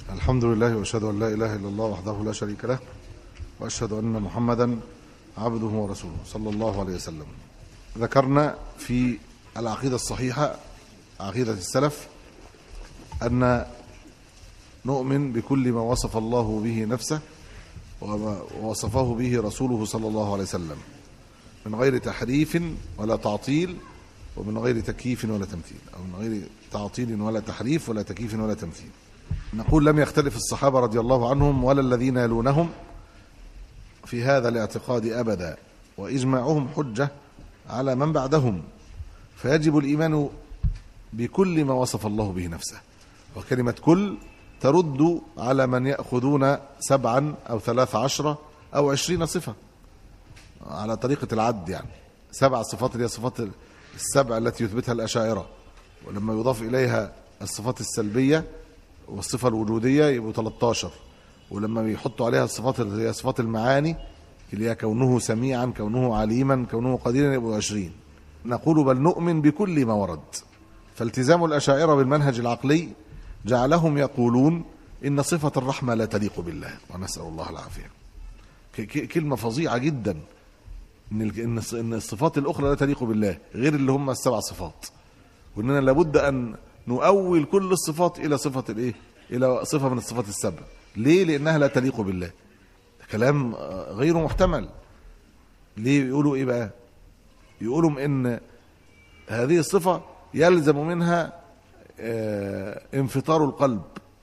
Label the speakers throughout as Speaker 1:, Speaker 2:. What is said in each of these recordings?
Speaker 1: الحمد لله وأشهد أن لا إله إلا الله وحده لا شريك له وأشهد أن محمدا عبده ورسوله صلى الله عليه وسلم. ذكرنا في العقيدة الصحيحة عقيدة السلف أن نؤمن بكل ما وصف الله به نفسه وما وصفه به رسوله صلى الله عليه وسلم من غير تحريف ولا تعطيل ومن غير تكييف ولا تمثيل، أو من غير تعطيل ولا تحريف ولا تكييف ولا تمثيل. نقول لم يختلف الصحابة رضي الله عنهم ولا الذين يلونهم في هذا الاعتقاد أبدا، وإجماعهم حجة على من بعدهم، فيجب الإيمان بكل ما وصف الله به نفسه. وكلمة كل ترد على من يأخذون 7 أو 13 أو 20 صفة على طريقة العد، يعني 7 صفات اللي هي صفات السبع التي يثبتها الأشاعرة، ولما يضاف إليها الصفات السلبية والصفة الوجودية يبقوا 13، ولما بيحطوا عليها الصفات اللي هي صفات المعاني اللي هي كونه سميعا كونه عليما كونه قديرا يبقوا 20. نقول بل نؤمن بكل ما ورد. فالتزام الأشاعرة بالمنهج العقلي جعلهم يقولون إن صفة الرحمة لا تليق بالله، ونسأل الله العافية. كلمة فظيعة جدا، إن الصفات الأخرى لا تليق بالله غير اللي هم ال7 صفات، وإننا لابد أن نؤول كل الصفات إلى صفة الإيه؟ إلى صفة من الصفات ال7. ليه؟ لأنها لا تليق بالله. كلام غير محتمل. ليه يقولوا إيه بقى؟ يقولوا إن هذه الصفة يلزم منها انفطار القلب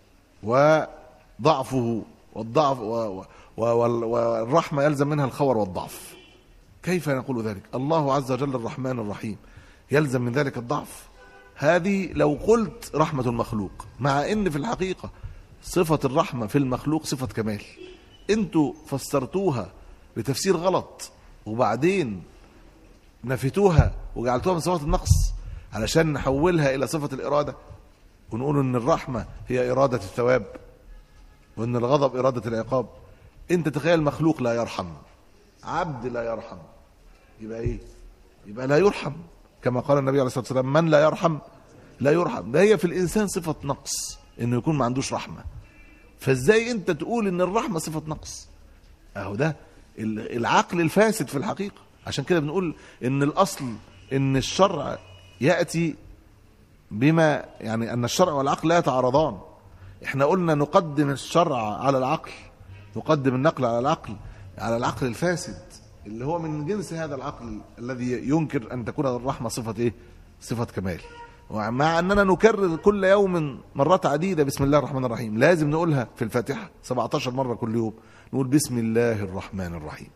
Speaker 1: وضعفه والضعف والرحمة يلزم منها الخور والضعف. كيف نقول ذلك؟ الله عز وجل الرحمن الرحيم يلزم من ذلك الضعف؟ هذه لو قلت رحمة المخلوق، مع ان في الحقيقة صفة الرحمة في المخلوق صفة كمال، انتوا فسرتوها بتفسير غلط وبعدين نفيتوها وجعلتوها من صفة النقص علشان نحولها الى صفة الارادة، ونقول ان الرحمة هي ارادة الثواب وان الغضب ارادة العقاب. انت تخيل مخلوق لا يرحم، عبد لا يرحم، يبقى ايه؟ يبقى لا يرحم، كما قال النبي عليه الصلاة والسلام من لا يرحم لا يرحم. ده هي في الإنسان صفة نقص إنه يكون ما عندوش رحمة، فإزاي أنت تقول إن الرحمة صفة نقص؟ أهو ده العقل الفاسد في الحقيقة. عشان كده بنقول إن الأصل إن الشرع يأتي بما يعني أن الشرع والعقل لا يتعارضان. إحنا قلنا نقدم الشرع على العقل، نقدم النقل على العقل الفاسد اللي هو من جنس هذا العقل الذي ينكر أن تكون الرحمة صفة إيه؟ صفة كمال. ومع أننا نكرر كل يوم مرات عديدة بسم الله الرحمن الرحيم، لازم نقولها في الفاتحة 17 مرة كل يوم، نقول بسم الله الرحمن الرحيم،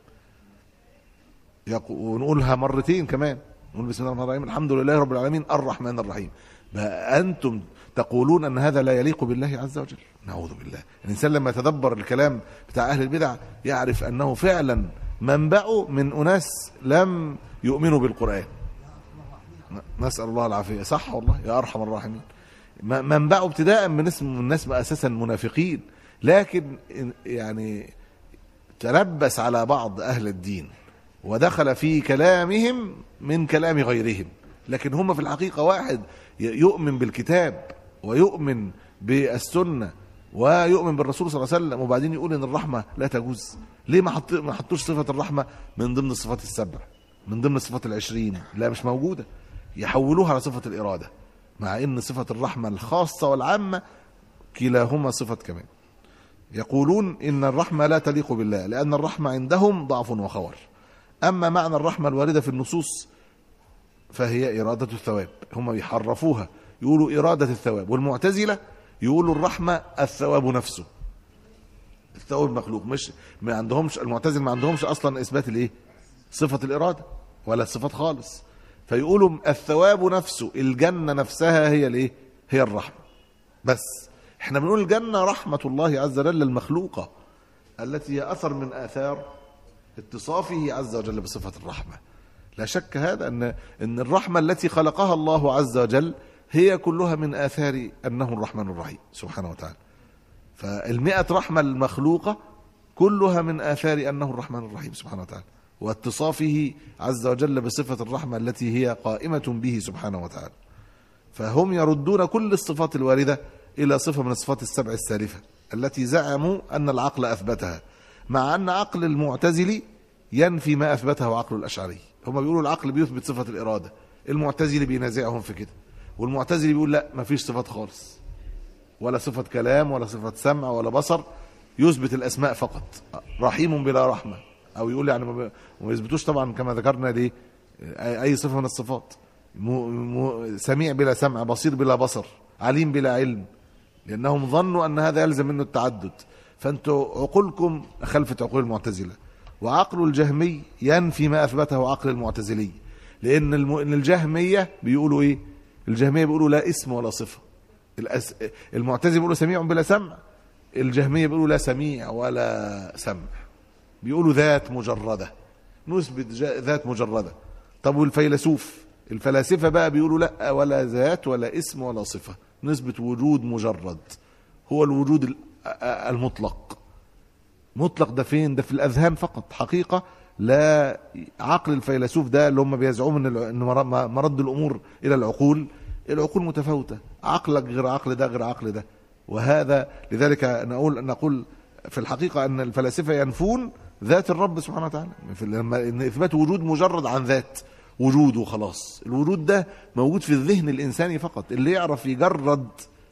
Speaker 1: ونقولها مرتين كمان، نقول بسم الله الرحمن الرحيم الحمد لله رب العالمين الرحمن الرحيم. بقى أنتم تقولون أن هذا لا يليق بالله عز وجل؟ نعوذ بالله. الإنسان لما يتدبر الكلام بتاع أهل البدع يعرف أنه فعلا منبعه من أناس لم يؤمنوا بالقرآن. نسأل الله العافية. صح والله يا أرحم الراحمين. منبعه ابتداء من اسم الناس أساسا منافقين، لكن يعني تلبس على بعض أهل الدين ودخل في كلامهم من كلام غيرهم، لكن هم في الحقيقة واحد يؤمن بالكتاب ويؤمن بالسنة ويؤمن بالرسول صلى الله عليه وسلم، وبعدين يقول ان الرحمة لا تجوز. ليه ما حطوش صفة الرحمة من ضمن الصفات ال7 من ضمن الصفات ال20؟ لا مش موجودة، يحولوها على صفة الإرادة، مع ان صفة الرحمة الخاصة والعامة كلاهما صفة كمال. يقولون ان الرحمة لا تليق بالله لأن الرحمة عندهم ضعف وخور. أما معنى الرحمة الواردة في النصوص فهي إرادة الثواب، هم بيحرفوها يقولوا إرادة الثواب، والمعتزلة يقولوا الرحمة الثواب نفسه، الثواب المخلوق. مش ما عندهمش المعتزل، ما عندهمش أصلا إثبات الإيه؟ صفة الإرادة ولا الصفات خالص، فيقولوا الثواب نفسه، الجنة نفسها هي الإيه؟ هي الرحمة. بس احنا بنقول الجنة رحمة الله عز وجل المخلوقة التي هي أثر من آثار اتصافه عز وجل بصفة الرحمة. لا شك هذا أن الرحمة التي خلقها الله عز وجل هي كلها من آثار أنه الرحمن الرحيم سبحانه وتعالى. فال100 رحمة المخلوقة كلها من آثار أنه الرحمن الرحيم سبحانه وتعالى، واتصافه عز وجل بصفة الرحمة التي هي قائمة به سبحانه وتعالى. فهم يردون كل الصفات الواردة إلى صفة من الصفات السبع السالفة التي زعموا أن العقل أثبتها، مع أن عقل المعتزلي ينفي ما أثبته عقل الأشعري. هم بيقولوا العقل بيثبت صفة الإرادة، المعتزلي بينازعهم في كده، والمعتزلي بيقول لا ما فيش صفات خالص، ولا صفة كلام ولا صفة سمع ولا بصر، يثبت الأسماء فقط، رحيم بلا رحمة، أو يقول يعني ما يثبتوش طبعا كما ذكرنا ليه أي صفة من الصفات، سميع بلا سمع، بصير بلا بصر، عليم بلا علم، لأنهم ظنوا أن هذا يلزم منه التعدد. فأنتوا عقولكم خلفت عقول المعتزلة، وعقل الجهمي ينفي ما أثبته عقل المعتزلي، لأن الجهمية بيقولوا إيه؟ الجهمية بيقولوا لا اسم ولا صفة. المعتزلة بيقولوا سميع بلا سمع، الجهمية بيقولوا لا سميع ولا سمع، بيقولوا ذات مجردة، نثبت ذات مجردة. طب الفلاسفة بقى بيقولوا لا ولا ذات ولا اسم ولا صفة، نثبت وجود مجرد، هو الوجود المطلق. مطلق ده فين؟ ده في الأذهان فقط، حقيقة لا عقل الفيلسوف ده اللي هم بيزعموا ان مرد الأمور إلى العقول متفاوتة، عقلك غير عقل ده غير عقل ده. وهذا لذلك نقول في الحقيقة أن الفلاسفة ينفون ذات الرب سبحانه وتعالى، إن إثبات وجود مجرد عن ذات وجود وخلاص. الوجود ده موجود في الذهن الإنساني فقط، اللي يعرف يجرد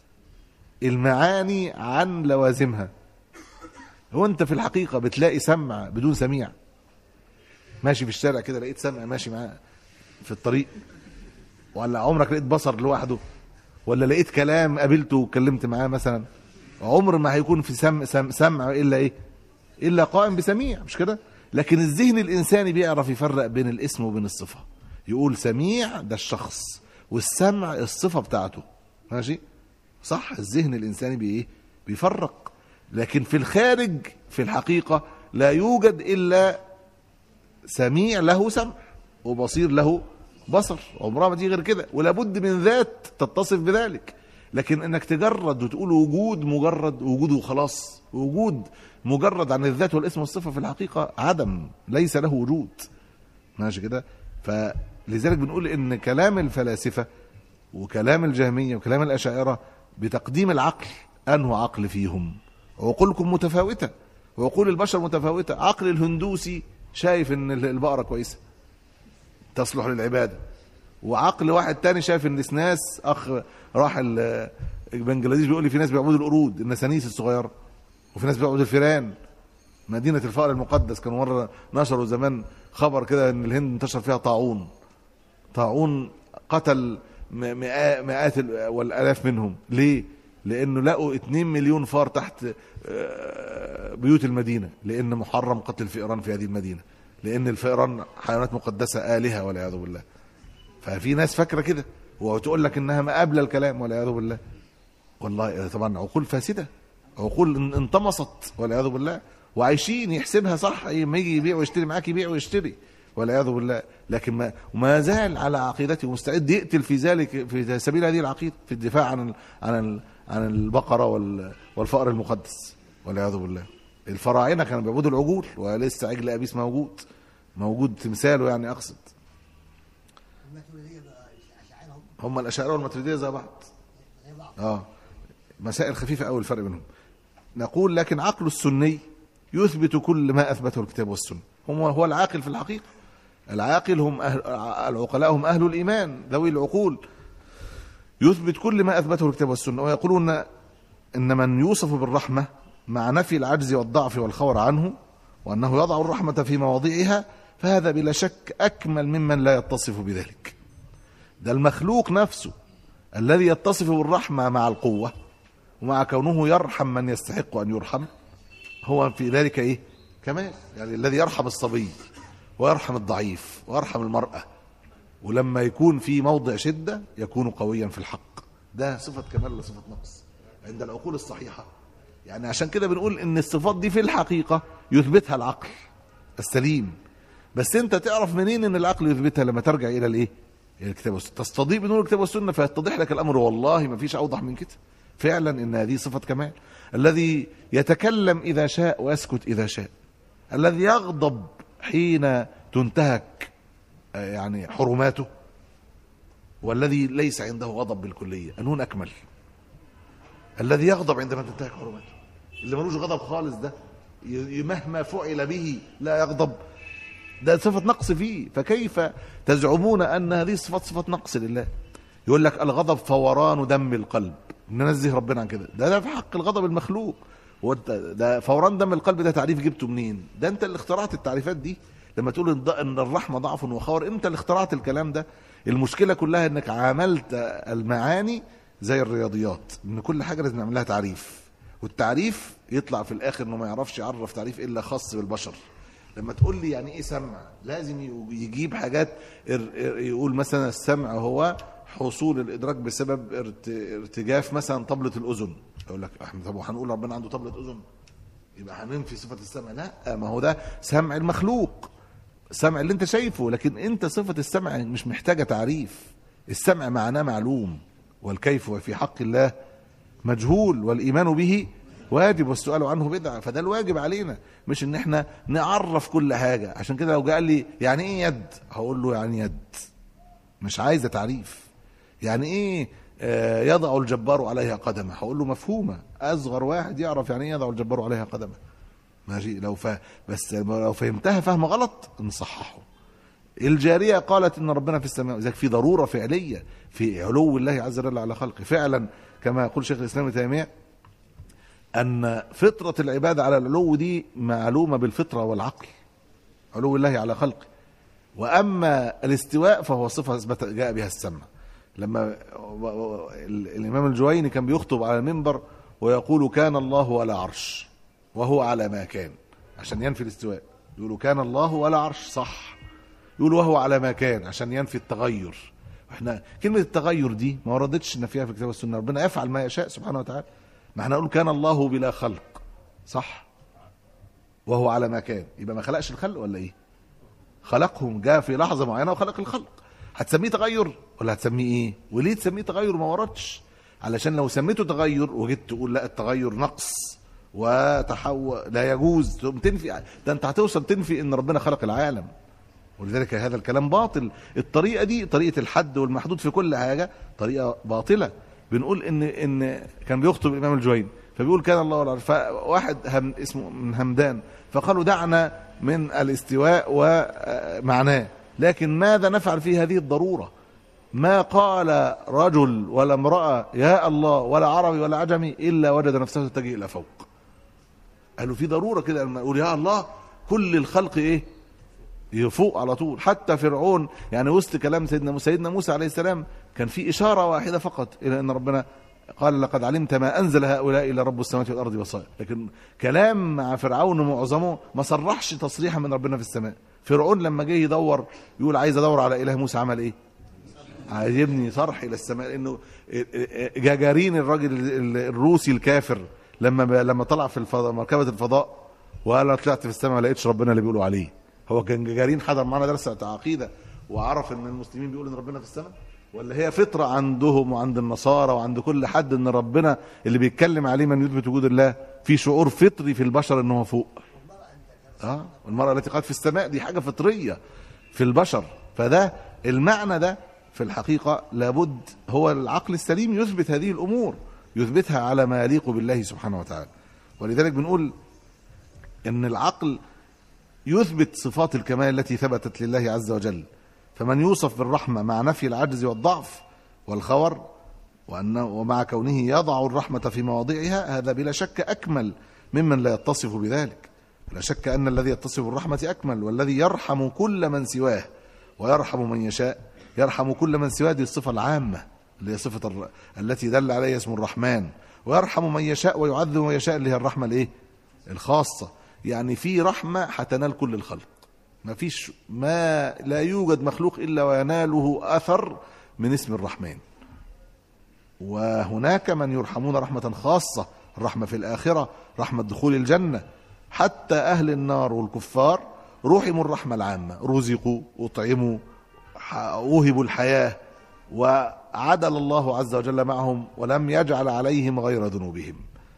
Speaker 1: المعاني عن لوازمها. هو أنت في الحقيقة بتلاقي سمع بدون سميع؟ ماشي في الشارع كده لقيت سمع ماشي معاه في الطريق؟ ولا عمرك لقيت بصر لوحده؟ ولا لقيت كلام قابلته وكلمت معاه مثلا؟ عمر ما هيكون في سمع إلا إيه؟ إلا قائم بسميع، مش كده؟ لكن الذهن الإنساني بيعرف يفرق بين الاسم وبين الصفة، يقول سميع ده الشخص، والسمع الصفة بتاعته، ماشي؟ صح، الذهن الإنساني بيفرق. لكن في الخارج في الحقيقة لا يوجد إلا سميع له سمع وبصير له بصر، عمرها ما دي غير كده، ولا بد من ذات تتصف بذلك. لكن انك تجرد وتقول وجود مجرد وجود وخلاص، وجود مجرد عن الذات والاسم والصفة في الحقيقة عدم، ليس له وجود، ماشي كده؟ فلذلك بنقول ان كلام الفلاسفة وكلام الجهمية وكلام الأشاعرة بتقديم العقل، أنه عقل فيهم عقولكم متفاوتة وعقول البشر متفاوتة. عقل الهندوسي شايف ان البقرة كويسة تصلح للعبادة، وعقل واحد تاني شايف ان ناس راح بنجلاديش بيقول لي في ناس بيعبدوا القرود النسانيس الصغيرة، وفي ناس بيعبدوا الفيران. مدينة الفأر المقدس كانوا مرة نشروا زمان خبر كده ان الهند انتشر فيها طاعون قتل مئات والآلاف منهم. ليه؟ لأنه لقوا 2 مليون فار تحت بيوت المدينة، لأن محرم قتل الفئران في هذه المدينة، لأن الفئران حيوانات مقدسة آلهة والعياذ بالله. ففي ناس فاكرة كده وتقول لك إنها مقابلة الكلام والعياذ بالله. والله طبعا عقول فاسدة، عقول انطمست والعياذ بالله، وعايشين يحسبها صح، ما يجي يبيع ويشتري معاك يبيع ويشتري والعياذ بالله، لكن ما زال على عقيدته، مستعد يقتل في ذلك في سبيل هذه العقيدة، في الدفاع عن البقرة والفأر المقدس والعياذ بالله. الفراعنة كانوا بيعبدوا العجول، ولسه عجل أبيس موجود تمثاله، يعني أقصد. هم الأشاعرة والماتريدية زي بعض. مسائل خفيفة أوي الفرق بينهم. نقول لكن عقل السني يثبت كل ما أثبته الكتاب والسنة. هو العاقل في الحقيقة. العاقل هم العقلاء هم أهل الإيمان ذوي العقول، يثبت كل ما أثبته الكتاب والسنة. ويقولون إن من يوصف بالرحمة مع نفي العجز والضعف والخور عنه، وأنه يضع الرحمة في مواضعها، فهذا بلا شك أكمل ممن لا يتصف بذلك. ده المخلوق نفسه الذي يتصف بالرحمة مع القوة ومع كونه يرحم من يستحق أن يرحم، هو في ذلك كمال. يعني الذي يرحم الصبي ويرحم الضعيف ويرحم المرأة، ولما يكون في موضع شدة يكون قويا في الحق، ده صفة كمال ولا صفة نقص عند العقول الصحيحة. يعني عشان كده بنقول ان الصفات دي في الحقيقة يثبتها العقل السليم، بس انت تعرف منين ان العقل يثبتها؟ لما ترجع الى الكتاب والسنة، تستضيء بنور الكتاب والسنة فيتضح لك الامر. والله ما فيش اوضح من كده فعلا، ان هذه صفة كمال. الذي يتكلم اذا شاء ويسكت اذا شاء، الذي يغضب حين تنتهك يعني حرماته، والذي ليس عنده غضب بالكلية، أنه أكمل. الذي يغضب عندما تنتهك حرمته، اللي ملوش غضب خالص ده مهما فعل به لا يغضب، ده صفة نقص فيه. فكيف تزعمون أن هذه الصفات صفة نقص لله؟ يقول لك الغضب فوران دم القلب، ننزه ربنا عن كده. ده في حق الغضب المخلوق. ده فوران دم القلب ده تعريف جبته منين؟ ده انت اللي اخترعت التعريفات دي. لما تقول ان الرحمة ضعف وخور، انت اللي اخترعت الكلام ده. المشكلة كلها انك عملت المعاني زي الرياضيات، ان كل حاجة لازم نعمل لها تعريف، والتعريف يطلع في الاخر انه ما يعرفش يعرف تعريف الا خاص بالبشر. لما تقول لي يعني ايه سمع، لازم يجيب حاجات. يقول مثلا السمع هو حصول الادراك بسبب ارتجاف مثلا طبلة الاذن. اقول لك احنا طب هنقول ربنا عنده طبلة اذن يبقى هننفي صفة السمع؟ لا، ما هو ده سمع المخلوق، السمع اللي انت شايفه، لكن انت صفة السمع مش محتاجة تعريف. السمع معناه معلوم، والكيف في حق الله مجهول، والايمان به واجب، والسؤال عنه بدعة. فده الواجب علينا، مش ان احنا نعرف كل حاجة. عشان كده لو قال لي يعني ايه يد، هقول له يعني يد، مش عايزة تعريف. يعني ايه يضع الجبار عليها قدمه، هقول له مفهومة. اصغر واحد يعرف يعني ايه يضع الجبار عليها قدمه، ماشي. بس لو فهمتها فهم غلط نصححه. الجارية قالت ان ربنا في السماء، ذلك في ضرورة فعلية في علو الله عز وجل على خلقه. فعلا كما يقول شيخ الاسلام ابن تيمية أن فطرة العبادة على العلو دي معلومة بالفطرة والعقل، علو الله على خلقه. وأما الاستواء فهو صفة أثبت جاء بها السمع. لما الإمام الجويني كان بيخطب على المنبر ويقول كان الله ولا عرش وهو على ما كان، عشان ينفي الاستواء. يقولوا كان الله ولا عرش، صح. يقولوا وهو على ما كان عشان ينفي التغير. احنا كلمة التغير دي ما وردتش نفيها في الكتاب والسنة. ربنا يفعل ما يشاء سبحانه وتعالى. ما احنا نقول كان الله بلا خلق، صح، وهو على ما كان، يبقى ما خلقش الخلق ولا ايه؟ خلقهم، جاء في لحظة معينة وخلق الخلق. هتسميه تغير ولا هتسميه ايه؟ وليه تسميه تغير؟ ما وردش. علشان لو سميته تغير وجيت تقول لا التغير نقص وتحول لا يجوز، تنفي. ده انت هتوصل تنفي ان ربنا خلق العالم، ولذلك هذا الكلام باطل. الطريقة دي طريقة الحد والمحدود في كل حاجة طريقة باطلة. بنقول ان كان بيخطب الامام الجويني فبيقول كان الله ولا عرش، فواحد اسمه من همدان فقالوا دعنا من الاستواء ومعناه، لكن ماذا نفعل في هذه الضرورة؟ ما قال رجل ولا امرأة يا الله ولا عربي ولا عجمي إلا وجد نفسه تتجه إلى فوق. قالوا في ضرورة كده لما يقول يا الله كل الخلق ايه يفوق على طول. حتى فرعون يعني وسط كلام سيدنا موسى عليه السلام كان في إشارة واحدة فقط إلى أن ربنا قال لقد علمت ما أنزل هؤلاء إلا رب السماوات والأرض بصائر. لكن كلام مع فرعون معظمه ما صرحش تصريحا من ربنا في السماء. فرعون لما جه يدور يقول عايز أدور على إله موسى عمل إيه؟ عايز يبني صرح إلى السماء. لأنه جاجارين الراجل الروسي الكافر لما طلع في الفضاء مركبة الفضاء وقال طلعت في السماء ما لقيتش ربنا اللي بيقولوا عليه. هو كان جاجارين حضر معنا درس عقيدة وعرف ان المسلمين بيقولوا ان ربنا في السماء؟ ولا هي فطرة عندهم وعند النصارى وعند كل حد ان ربنا اللي بيتكلم عليه من يثبت وجود الله في شعور فطري في البشر ان هو فوق؟ والمرأة التي قالت في السماء دي حاجة فطرية في البشر. فده المعنى ده في الحقيقة لابد هو العقل السليم يثبت هذه الامور، يثبتها على ما يليق بالله سبحانه وتعالى. ولذلك بنقول ان العقل يثبت صفات الكمال التي ثبتت لله عز وجل. فمن يوصف بالرحمة مع نفي العجز والضعف والخور ومع كونه يضع الرحمة في مواضعها هذا بلا شك أكمل ممن لا يتصف بذلك. لا شك أن الذي يتصف بالرحمة أكمل، والذي يرحم كل من سواه ويرحم من يشاء. يرحم كل من سواه دي الصفة العامة اللي هي صفة التي دل عليها اسم الرحمن، ويرحم من يشاء ويعذب من يشاء اللي هي الرحمة الايه الخاصة. يعني في رحمة هتنال كل الخلق، ما لا يوجد مخلوق إلا ويناله أثر من اسم الرحمن. وهناك من يرحمون رحمة خاصة، الرحمة في الآخرة، رحمة دخول الجنة. حتى أهل النار والكفار رحموا الرحمة العامة، رزقوا أطعموا وهبوا الحياة، وعدل الله عز وجل معهم ولم يجعل عليهم غير ذنوبهم.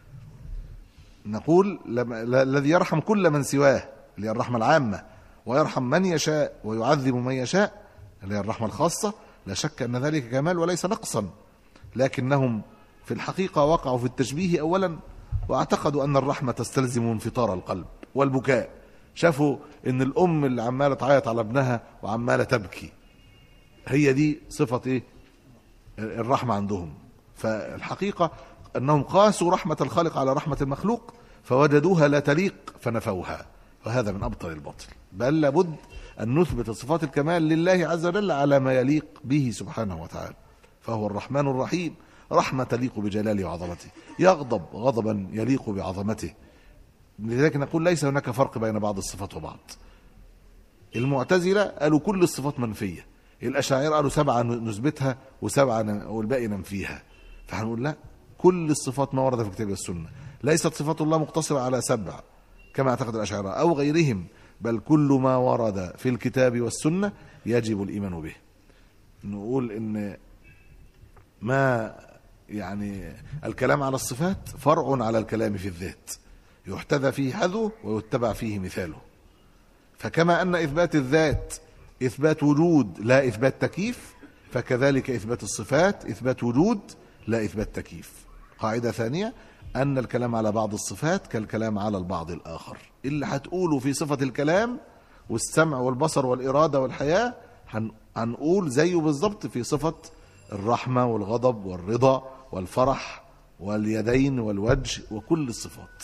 Speaker 1: نقول الذي يرحم كل من سواه اللي هي الرحمة العامة، ويرحم من يشاء ويعذب من يشاء اللي هي الرحمة الخاصة، لا شك أن ذلك كمال وليس نقصا. لكنهم في الحقيقة وقعوا في التشبيه أولا، واعتقدوا أن الرحمة تستلزم انفطار القلب والبكاء. شافوا أن الأم اللي عمالة تعيط على ابنها وعمالة تبكي هي دي صفة إيه؟ الرحمة عندهم. فالحقيقة أنهم قاسوا رحمة الخالق على رحمة المخلوق فوجدوها لا تليق فنفوها، وهذا من أبطل الباطل. بل لابد أن نثبت صفات الكمال لله عز وجل على ما يليق به سبحانه وتعالى. فهو الرحمن الرحيم، رحمة تليق بجلاله وعظمته، يغضب غضبا يليق بعظمته. لذلك نقول ليس هناك فرق بين بعض الصفات وبعض. المعتزلة قالوا كل الصفات منفية، الأشاعرة قالوا 7 نثبتها و7 والباقي ننفيها. فهنقول لا، كل الصفات ما ورد في الكتاب والسنة، ليست صفات الله مقتصرة على 7 كما اعتقد الأشاعرة أو غيرهم، بل كل ما ورد في الكتاب والسنة يجب الإيمان به. نقول إن ما يعني الكلام على الصفات فرع على الكلام في الذات، يحتذى فيه حذوه ويتبع فيه مثاله. فكما أن إثبات الذات إثبات وجود لا إثبات تكييف، فكذلك إثبات الصفات إثبات وجود لا إثبات تكييف. قاعدة ثانية أن الكلام على بعض الصفات كالكلام على البعض الآخر. اللي هتقوله في صفة الكلام والسمع والبصر والإرادة والحياة هنقول زيه بالضبط في صفة الرحمة والغضب والرضا والفرح واليدين والوجه وكل الصفات.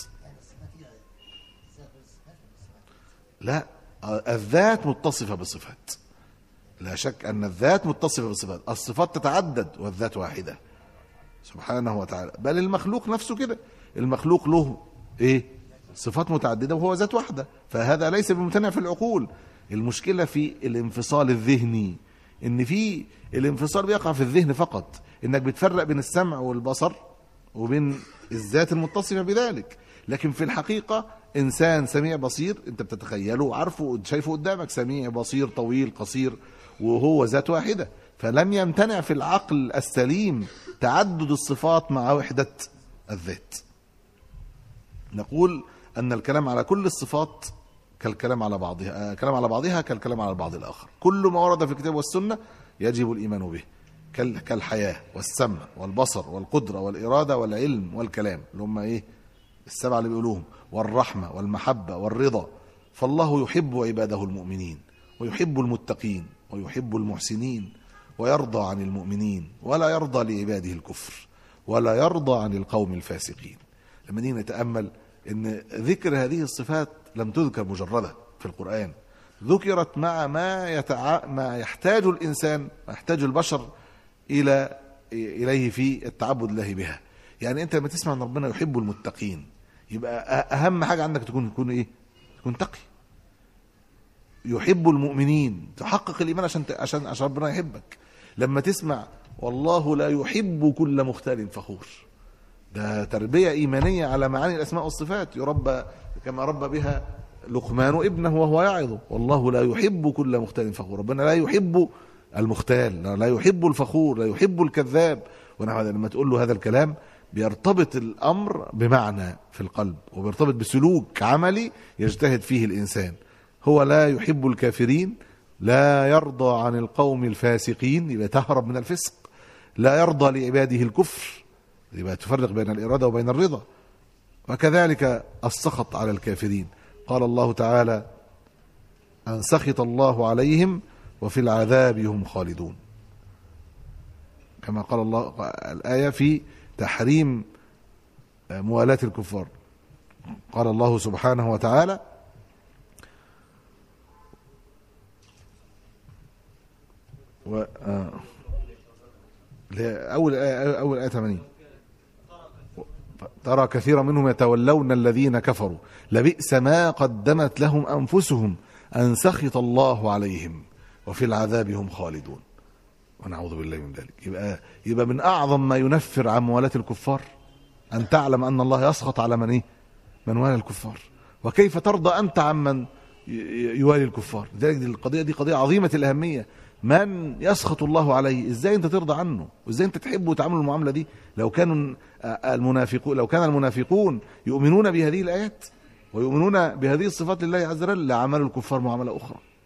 Speaker 1: لا، الذات متصفة بصفات، لا شك أن الذات متصفة بصفات، الصفات تتعدد والذات واحدة سبحانه وتعالى. بل المخلوق نفسه كده، المخلوق له إيه؟ صفات متعددة وهو ذات واحدة، فهذا ليس بممتنع في العقول. المشكلة في الانفصال الذهني، إن في الانفصال بيقع في الذهن فقط، إنك بتفرق بين السمع والبصر وبين الذات المتصفة بذلك. لكن في الحقيقة إنسان سميع بصير أنت بتتخيله عارفه شايفه قدامك، سميع بصير طويل قصير وهو ذات واحدة. فلم يمتنع في العقل السليم تعدد الصفات مع وحدة الذات. نقول أن الكلام على كل الصفات كالكلام على بعضها، كلام على بعضها كالكلام على البعض الآخر. كل ما ورد في الكتاب والسنة يجب الإيمان به، كالحياة والسمع والبصر والقدرة والإرادة والعلم والكلام اللي هم إيه؟ 7 اللي بيقولوهم، والرحمة والمحبة والرضا. فالله يحب عباده المؤمنين ويحب المتقين ويحب المحسنين ويرضى عن المؤمنين ولا يرضى لعباده الكفر ولا يرضى عن القوم الفاسقين. لما نيجي نتأمل ان ذكر هذه الصفات لم تذكر مجردة في القرآن، ذكرت مع ما يحتاج الإنسان، يحتاج البشر إليه في التعبد الله بها. يعني أنت لما تسمع أن ربنا يحب المتقين يبقى أهم حاجة عندك تكون إيه؟ تكون تقي. يحب المؤمنين، تحقق الإيمان عشان ربنا يحبك. لما تسمع والله لا يحب كل مختال فخور، ده تربية إيمانية على معاني الأسماء والصفات، يربى كما ربى بها لقمان ابنه وهو يعظه، والله لا يحب كل مختال فخور. ربنا لا يحب المختال، لا يحب الفخور، لا يحب الكذاب. لما تقول له هذا الكلام بيرتبط الأمر بمعنى في القلب وبيرتبط بسلوك عملي يجتهد فيه الإنسان. هو لا يحب الكافرين، لا يرضى عن القوم الفاسقين، يبقى تهرب من الفسق. لا يرضى لعباده الكفر، يبقى تفرق بين الإرادة وبين الرضا. وكذلك السخط على الكافرين، قال الله تعالى أن سخط الله عليهم وفي العذاب هم خالدون، كما قال الله الآية في تحريم موالاة الكفار. قال الله سبحانه وتعالى أول آية 80 ترى كثيرا منهم يتولون الذين كفروا لبئس ما قدمت لهم أنفسهم أن سخط الله عليهم وفي العذاب هم خالدون، ونعوذ بالله من ذلك. يبقى من أعظم ما ينفر عن موالاة الكفار أن تعلم أن الله يسخط على من من والى الكفار. وكيف ترضى أنت عمن يوالي الكفار؟ لذلك القضية دي قضية عظيمة الأهمية. من يسخط الله عليه ازاي انت ترضى عنه؟ وازاي انت تحبه وتعامل المعامله دي؟ لو كان المنافقون يؤمنون بهذه الايات ويؤمنون بهذه الصفات لله عز وجل لعملوا الكفار معامله اخرى.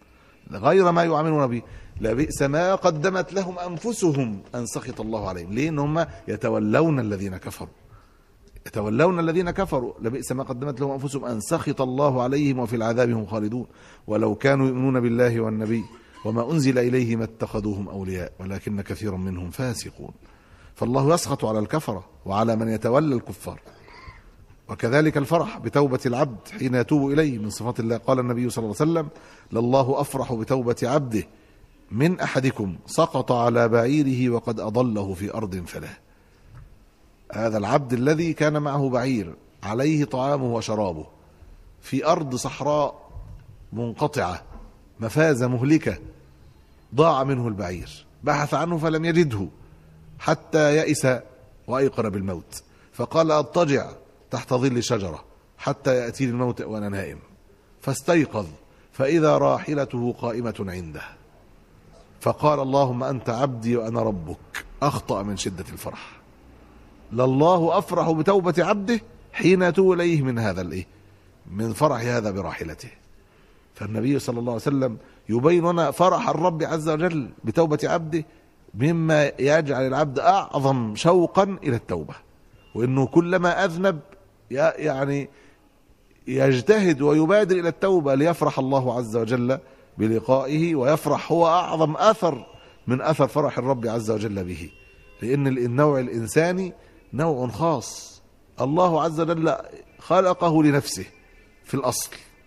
Speaker 1: غير ما يعاملون به. لبئس ما قدمت لهم أنفسهم أن سخط الله عليهم. ليه؟ إن هم يتولون الذين كفروا، يتولون الذين كفروا. لبئس ما قدمت لهم أنفسهم أن سخط الله عليهم وفي العذاب هم خالدون. ولو كانوا يؤمنون بالله والنبي وما أنزل إليه ما اتخذوهم أولياء ولكن كثيرا منهم فاسقون. فالله يسخط على الكفرة وعلى من يتولى الكفار. وكذلك الفرح بتوبة العبد حين يتوب إليه من صفات الله. قال النبي صلى الله عليه وسلم: لله أفرح بتوبة عبده من أحدكم سقط على بعيره وقد أضله في أرض فلاه. هذا العبد الذي كان معه بعير عليه طعامه وشرابه في أرض صحراء منقطعة مفازة مهلكة، ضاع منه البعير، بحث عنه فلم يجده حتى يئس وأيقن بالموت، فقال: أضطجع تحت ظل شجرة حتى يأتي الموت وأنا نائم. فاستيقظ فإذا راحلته قائمة عنده، فقال: اللهم أنت عبدي وأنا ربك. أخطأ من شدة الفرح. لله أفرح بتوبة عبده حين يتوب إليه من هذا من فرح هذا براحلته. فالنبي صلى الله عليه وسلم يبين لنا فرح الرب عز وجل بتوبة عبده مما يجعل العبد أعظم شوقا إلى التوبة، وإنه كلما أذنب يعني يجتهد ويبادر إلى التوبة ليفرح الله عز وجل بلقائه، ويفرح هو أعظم أثر من أثر فرح الرب عز وجل به. لأن النوع الإنساني نوع خاص، الله عز وجل خلقه لنفسه في الأصل،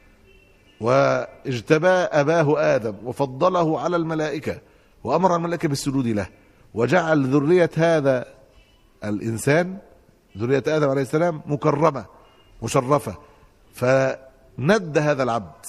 Speaker 1: واجتبى أباه آدم وفضله على الملائكة وأمر الملائكة بالسجود له، وجعل ذرية هذا الإنسان ذرية آدم عليه السلام مكرمة مشرفة. فند هذا العبد،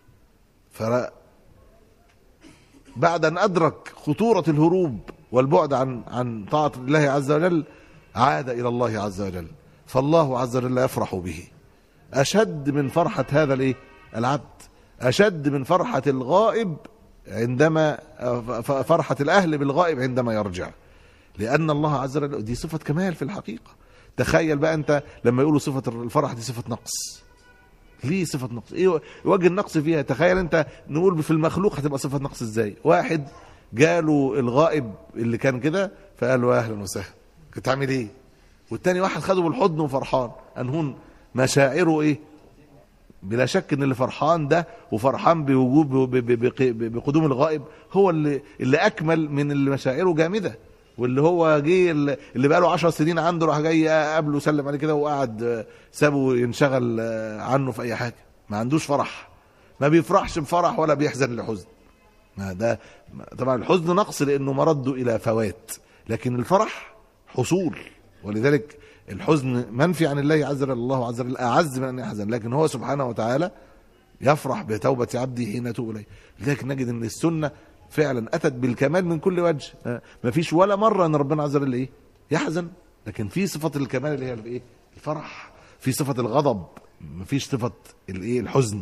Speaker 1: بعد أن أدرك خطورة الهروب والبعد عن طاعة الله عز وجل عاد إلى الله عز وجل. فالله عز وجل يفرح به أشد من فرحة هذا العبد، أشد من فرحة الغائب عندما فرحة الأهل بالغائب عندما يرجع، لأن الله عز وجل دي صفة كمال في الحقيقة. تخيل بقى أنت لما يقولوا صفة الفرح دي صفة نقص، ليه صفة نقص؟ ايه وجه النقص فيها؟ تخيل انت نقول في المخلوق هتبقى صفة نقص ازاي؟ واحد جاله الغائب اللي كان كده فقال له اهلا وسهلا، كنت عامل ايه؟ والتاني واحد خده بالحضن وفرحان، انهون مشاعره ايه؟ بلا شك ان اللي فرحان ده وفرحان بوجود بقدوم الغائب هو اللي اكمل من اللي مشاعره جامده، واللي هو جه اللي بقى له 10 سنين عنده راح جاي قابله وسلم عليه كده وقعد سابه ينشغل عنه في اي حاجه، ما عندوش فرح، ما بيفرحش بفرح ولا بيحزن لحزن. ما ده طبعا الحزن نقص لانه مرده الى فوات، لكن الفرح حصول، ولذلك الحزن منفي عن الله عز وجل. الله عز وجل اعز من ان يحزن، لكن هو سبحانه وتعالى يفرح بتوبه عبده حين يتوب اليه. لذلك نجد ان السنه فعلا اتت بالكمال من كل وجه، ما فيش ولا مره ان ربنا عز وجل يحزن، لكن في صفه الكمال اللي هي الفرح، في صفه الغضب، ما فيش صفه الحزن.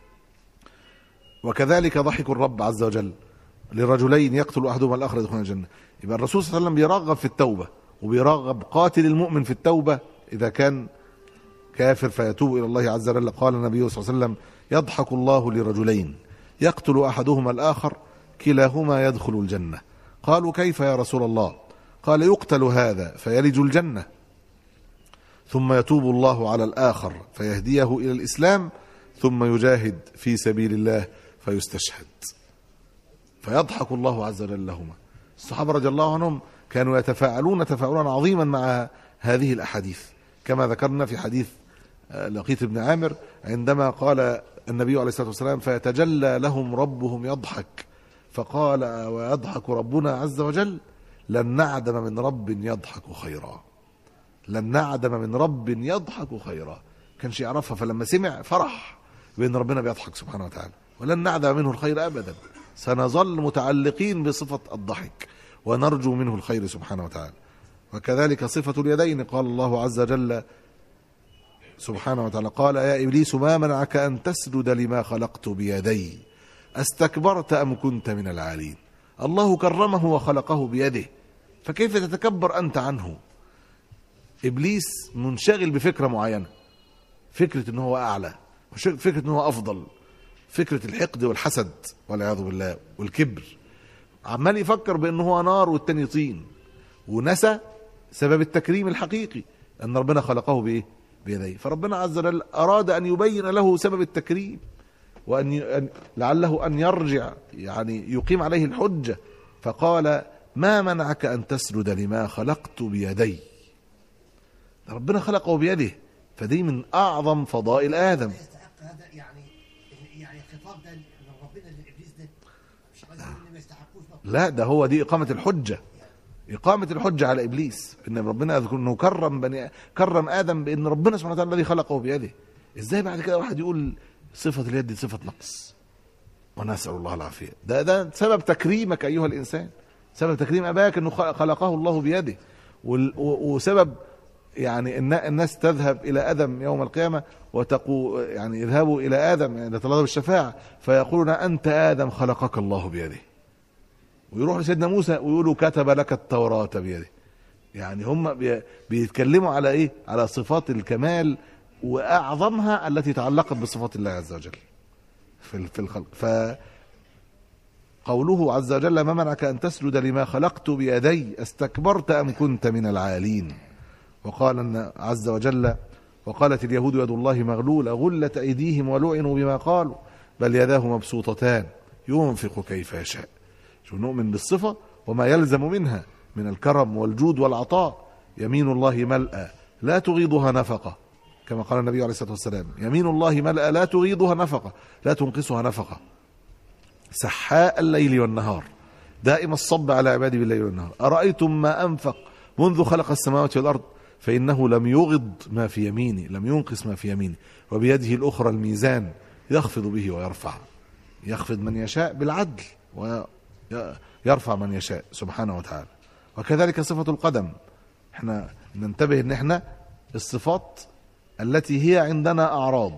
Speaker 1: وكذلك ضحك الرب عز وجل لرجلين يقتل احدهما الاخر يدخلون الجنه. يبقى الرسول صلى الله عليه وسلم بيرغب في التوبه، وبيرغب قاتل المؤمن في التوبه اذا كان كافر فيتوب الى الله عز وجل. قال النبي صلى الله عليه وسلم: يضحك الله لرجلين يقتل احدهما الاخر كلاهما يدخل الجنة. قالوا: كيف يا رسول الله؟ قال: يقتل هذا فيلج الجنة، ثم يتوب الله على الآخر فيهديه إلى الإسلام، ثم يجاهد في سبيل الله فيستشهد. فيضحك الله عز وجل لهما. الصحابة رضي الله عنهم كانوا يتفاعلون تفاعلا عظيما مع هذه الأحاديث، كما ذكرنا في حديث لقيط بن عامر عندما قال النبي عليه الصلاة والسلام: فيتجلى لهم ربهم يضحك، فقال: ويضحك ربنا عز وجل لن نعدم من رب يضحك خيرا، لن نعدم من رب يضحك خيرا. كانش يعرفها، فلما سمع فرح بأن ربنا بيضحك سبحانه وتعالى، ولن نعدم منه الخير أبدا، سنظل متعلقين بصفة الضحك ونرجو منه الخير سبحانه وتعالى. وكذلك صفة اليدين، قال الله عز وجل سبحانه وتعالى: قال يا إبليس ما منعك أن تسجد لما خلقت بيدي استكبرت أم كنت من العالين. الله كرمه وخلقه بيده، فكيف تتكبر أنت عنه؟ إبليس منشغل بفكرة معينة، فكرة أنه هو أعلى، فكرة أنه هو أفضل، فكرة الحقد والحسد والعياذ بالله والكبر، عمال يفكر بأنه هو نار والتاني طين، ونسى سبب التكريم الحقيقي أن ربنا خلقه بإيه؟ بيديه. فربنا عز وجل أراد أن يبين له سبب التكريم، وأن لعله أن يرجع يعني يقيم عليه الحجة، فقال ما منعك أن تسجد لما خلقت بيدي. ربنا خلقه بيده، فدي من أعظم فضائل آدم.
Speaker 2: هذا يعني الخطاب ده من ربنا للإبليس ده مش قادر إن ما يستحقوش.
Speaker 1: لا، ده هو دي إقامة الحجة، إقامة الحجة على إبليس، إن ربنا يذكر إنه كرم آدم بإن ربنا سبحانه وتعالى الذي خلقه بيده. إزاي بعد كده واحد يقول صفة اليد دي صفة نقص؟ ونسأل الله العافية. ده سبب تكريمك أيها الإنسان، سبب تكريم أباك إنه خلقه الله بيده، وسبب يعني الناس تذهب إلى آدم يوم القيامة وتقول يعني اذهبوا إلى آدم يعني تطلب الشفاعة فيقولون أنت آدم خلقك الله بيده، ويروح لسيدنا موسى ويقولوا كتب لك التوراة بيده. يعني هم بيتكلموا على إيه؟ على صفات الكمال، وأعظمها التي تعلقت بصفات الله عز وجل في الخلق. فقوله عز وجل ما منعك أن تسجد لما خلقت بيدي استكبرت أم كنت من العالين. وقال عز وجل وقالت اليهود يد الله مغلولة غلت أيديهم ولعنوا بما قالوا بل يداه مبسوطتان ينفق كيف يشاء. شو نؤمن بالصفة وما يلزم منها من الكرم والجود والعطاء. يمين الله ملأى لا تغيضها نفقة، كما قال النبي عليه الصلاة والسلام يمين الله ملأى لا تغيضها نفقة لا تنقصها نفقة، سحاء الليل والنهار دائم الصب على عبادي بالليل والنهار. أرأيتم ما أنفق منذ خلق السماوات والأرض فإنه لم يغض ما في يمينه لم ينقص ما في يمينه وبيده الأخرى الميزان يخفض به ويرفع، يخفض من يشاء بالعدل ويرفع من يشاء سبحانه وتعالى. وكذلك صفة القدم، احنا ننتبه ان احنا الصفات التي هي عندنا أعراض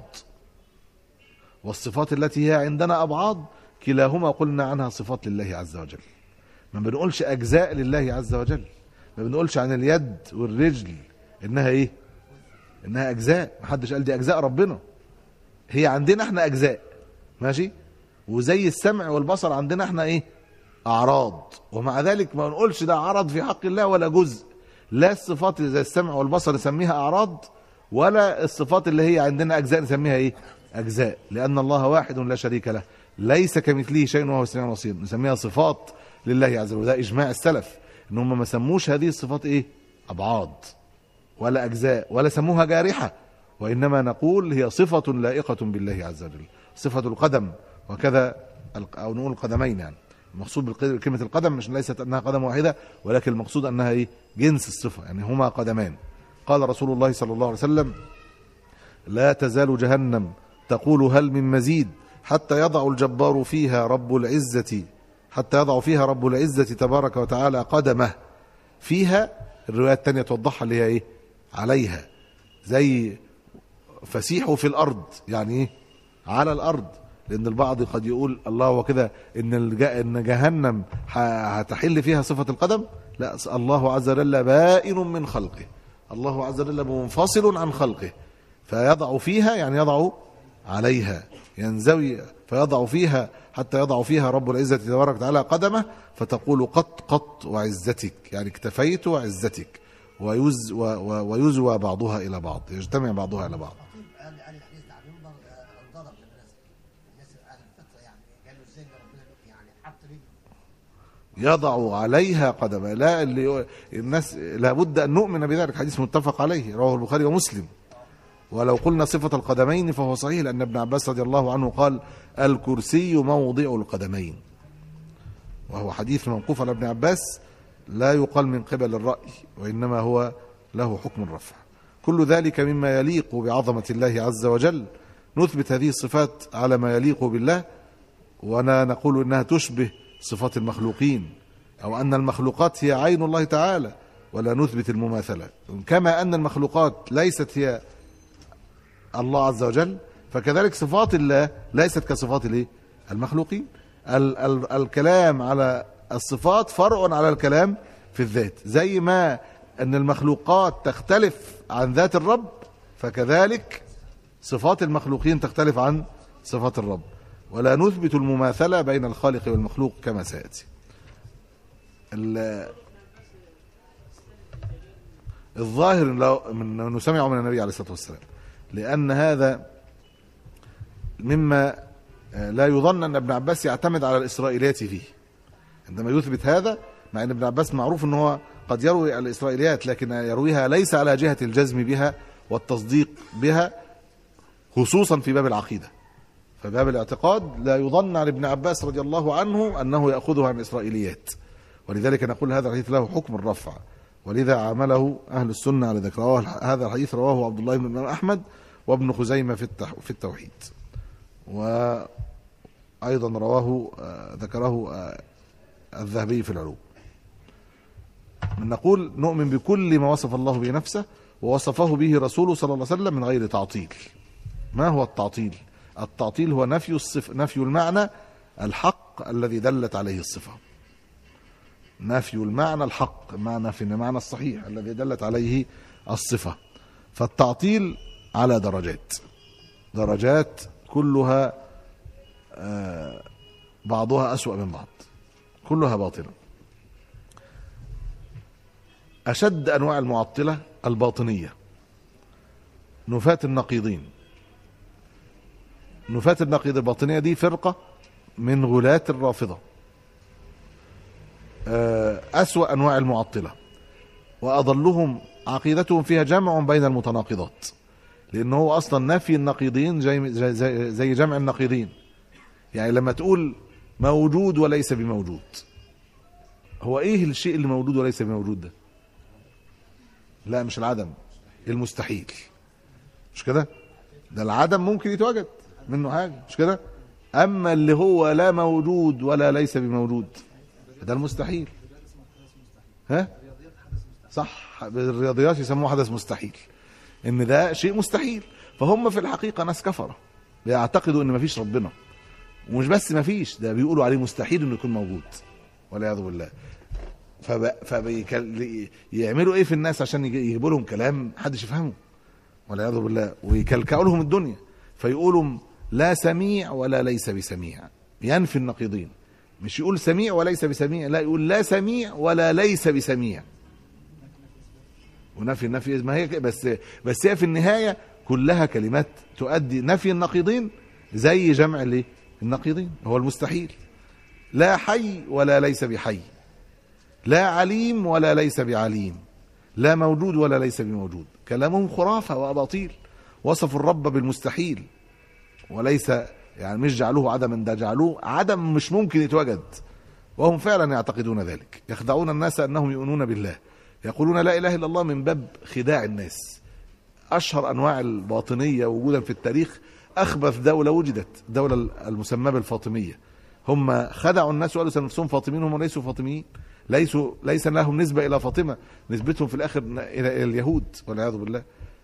Speaker 1: والصفات التي هي عندنا أبعاد كلاهما قلنا عنها صفات لله عز وجل. ما بنقولش أجزاء لله عز وجل، ما بنقولش عن اليد والرجل إنها إيه؟ إنها أجزاء. محدش قال دي أجزاء ربنا، هي عندنا احنا أجزاء ماشي، وزي السمع والبصر عندنا احنا إيه؟ أعراض. ومع ذلك ما نقولش ده عرض في حق الله ولا جزء، لا الصفات زي السمع والبصر نسميها أعراض، ولا الصفات اللي هي عندنا أجزاء نسميها إيه؟ أجزاء، لأن الله واحد لا شريك له ليس كمثله شيء وهو السميع البصير، نسميها صفات لله عز وجل. ده إجماع السلف إن هم ما سموش هذه الصفات إيه؟ أبعاد ولا أجزاء ولا سموها جارحة، وإنما نقول هي صفة لائقة بالله عز وجل. صفة القدم وكذا، أو نقول القدمين، يعني المقصود بكلمة القدم مش ليست أنها قدم واحدة، ولكن المقصود أنها إيه؟ جنس الصفة، يعني هما قدمان. قال رسول الله صلى الله عليه وسلم لا تزال جهنم تقول هل من مزيد حتى يضع الجبار فيها رب العزة تبارك وتعالى قدمه فيها. الرواية الثانية توضحها اللي هي ايه؟ عليها، زي فسيحوا في الأرض، يعني ايه؟ على الأرض، لأن البعض قد يقول الله وكده إن جهنم هتحل فيها صفة القدم. لا، الله عز وجل بائن من خلقه، الله عز وجل منفصل عن خلقه، فيضع فيها يعني يضع عليها، ينزوي فيضع فيها حتى يضع فيها رب العزة تبارك وتعالى قدمه فتقول قط وعزتك، يعني اكتفيت وعزتك، ويزوى بعضها إلى بعض، يجتمع بعضها إلى بعض. يضع عليها قدمه، لا اللي الناس لابد أن نؤمن بذلك، حديث متفق عليه رواه البخاري ومسلم. ولو قلنا صفة القدمين فهو صحيح، لأن ابن عباس رضي الله عنه قال الكرسي موضع القدمين، وهو حديث موقوف على ابن عباس لا يقال من قبل الرأي، وإنما هو له حكم الرفع. كل ذلك مما يليق بعظمة الله عز وجل. نثبت هذه الصفات على ما يليق بالله، ولا نقول إنها تشبه صفات المخلوقين أو أن المخلوقات هي عين الله تعالى، ولا نثبت المماثلة. كما أن المخلوقات ليست هي الله عز وجل، فكذلك صفات الله ليست كصفات المخلوقين. الكلام على الصفات فرع على الكلام في الذات، زي ما أن المخلوقات تختلف عن ذات الرب، فكذلك صفات المخلوقين تختلف عن صفات الرب. ولا نثبت المماثلة بين الخالق والمخلوق كما سيأتي. الظاهر أنه سمعوا من النبي عليه الصلاة والسلام، لأن هذا مما لا يظن أن ابن عباس يعتمد على الإسرائيليات فيه عندما يثبت هذا، مع أن ابن عباس معروف أنه قد يروي الإسرائيليات لكن يرويها ليس على جهة الجزم بها والتصديق بها، خصوصا في باب العقيدة. فباب الاعتقاد لا يظن عن ابن عباس رضي الله عنه أنه يأخذها عن الإسرائيليات، ولذلك نقول هذا الحديث له حكم الرفع، ولذا عمله أهل السنة على ذلك. هذا الحديث رواه عبد الله بن أحمد وابن خزيمة في التوحيد، وأيضا رواه ذكره الذهبي في العلوم. نقول نؤمن بكل ما وصف الله به نفسه ووصفه به رسوله صلى الله عليه وسلم من غير تعطيل. ما هو التعطيل؟ التعطيل هو نفي المعنى الحق الذي دلت عليه الصفة، نفي المعنى الحق، معنى في المعنى الصحيح الذي دلت عليه الصفة. فالتعطيل على درجات كلها بعضها أسوأ من بعض، كلها باطلة. أشد أنواع المعطلة الباطنية، نفاة النقيضين. نفاة النقيض الباطنية دي فرقة من غلاة الرافضة، أسوأ أنواع المعطلة، وأضلهم عقيدتهم فيها جمع بين المتناقضات، لأنه هو أصلا نفي النقيضين زي جمع النقيضين. يعني لما تقول موجود وليس بموجود، هو إيه الشيء اللي موجود وليس بموجود ده؟ لا مش العدم، المستحيل، مش كده؟ ده العدم ممكن يتوجد منه حاجة، مش كده؟ أما اللي هو لا موجود ولا ليس بموجود ده المستحيل. ها؟ صح، بالرياضيات يسموه حدث مستحيل، ان ده شيء مستحيل. فهم في الحقيقة ناس كفرة بيعتقدوا ان مفيش ربنا، ومش بس مفيش، ده بيقولوا عليه مستحيل انه يكون موجود والعياذ بالله. يعملوا ايه في الناس عشان يجيبوا لهم كلام محدش يفهمه والعياذ بالله، ويكلكعوا لهم الدنيا، فيقولوا لا سميع ولا ليس بسميع، ينفي النقيضين. مش يقول سميع وليس بسميع، لا يقول لا سميع ولا ليس بسميع، ونفي النفي. ما هي بس هي في النهاية كلها كلمات تؤدي نفي النقيضين زي جمع النقيضين، هو المستحيل. لا حي ولا ليس بحي، لا عليم ولا ليس بعليم، لا موجود ولا ليس بموجود. كلامهم خرافة وأباطيل، وصفوا الرب بالمستحيل، وليس يعني مش جعلوه عدما، ده جعلوه عدم مش ممكن يتوجد، وهم فعلا يعتقدون ذلك. يخدعون الناس أنهم يؤمنون بالله، يقولون لا إله إلا الله من باب خداع الناس. أشهر أنواع الباطنية وجودا في التاريخ أخبث دولة وجدت، دولة المسمى بالفاطمية. هم خدعوا الناس وقالوا سنفسهم فاطميين، هم ليسوا فاطميين، ليس لهم نسبة إلى فاطمة، نسبتهم في الآخر إلى اليهود والعياذ بالله.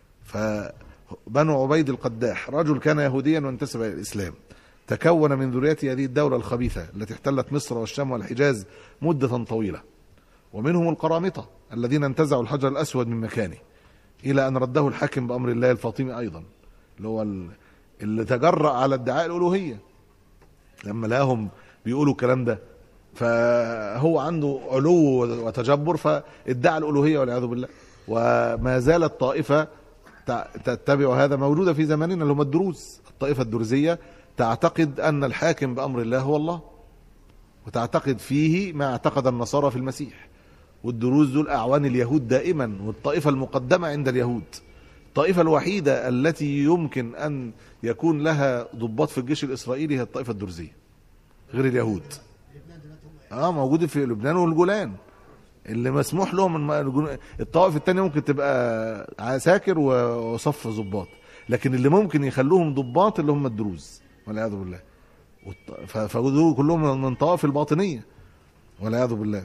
Speaker 1: فبنو عبيد القداح رجل كان يهوديا وانتسب إلى الإسلام، تكون من ذريته هذه الدولة الخبيثة التي احتلت مصر والشام والحجاز مدة طويلة. ومنهم القرامطة الذين انتزعوا الحجر الأسود من مكانه إلى أن رده الحاكم بأمر الله الفاطمي أيضا، اللي هو اللي تجرأ على ادعاء الألوهية لما لهم بيقولوا الكلام ده، فهو عنده علو وتجبر فادعى الألوهية والعياذ بالله. وما زالت طائفة تتبع هذا موجودة في زماننا، اللي هم الدروز، الطائفة الدرزية تعتقد أن الحاكم بأمر الله هو الله، وتعتقد فيه ما اعتقد النصارى في المسيح. والدروز دول أعوان اليهود دائما، والطائفة المقدمة عند اليهود، الطائفة الوحيدة التي يمكن أن يكون لها ضباط في الجيش الإسرائيلي هي الطائفة الدرزية غير اليهود. موجودة في لبنان والجولان، اللي مسموح لهم. الطوائف التانية ممكن تبقى عساكر وصف ضباط، لكن اللي ممكن يخلوهم ضباط اللي هم الدروز والعياذ بالله. فدول كلهم من طوائف الباطنية والعياذ بالله.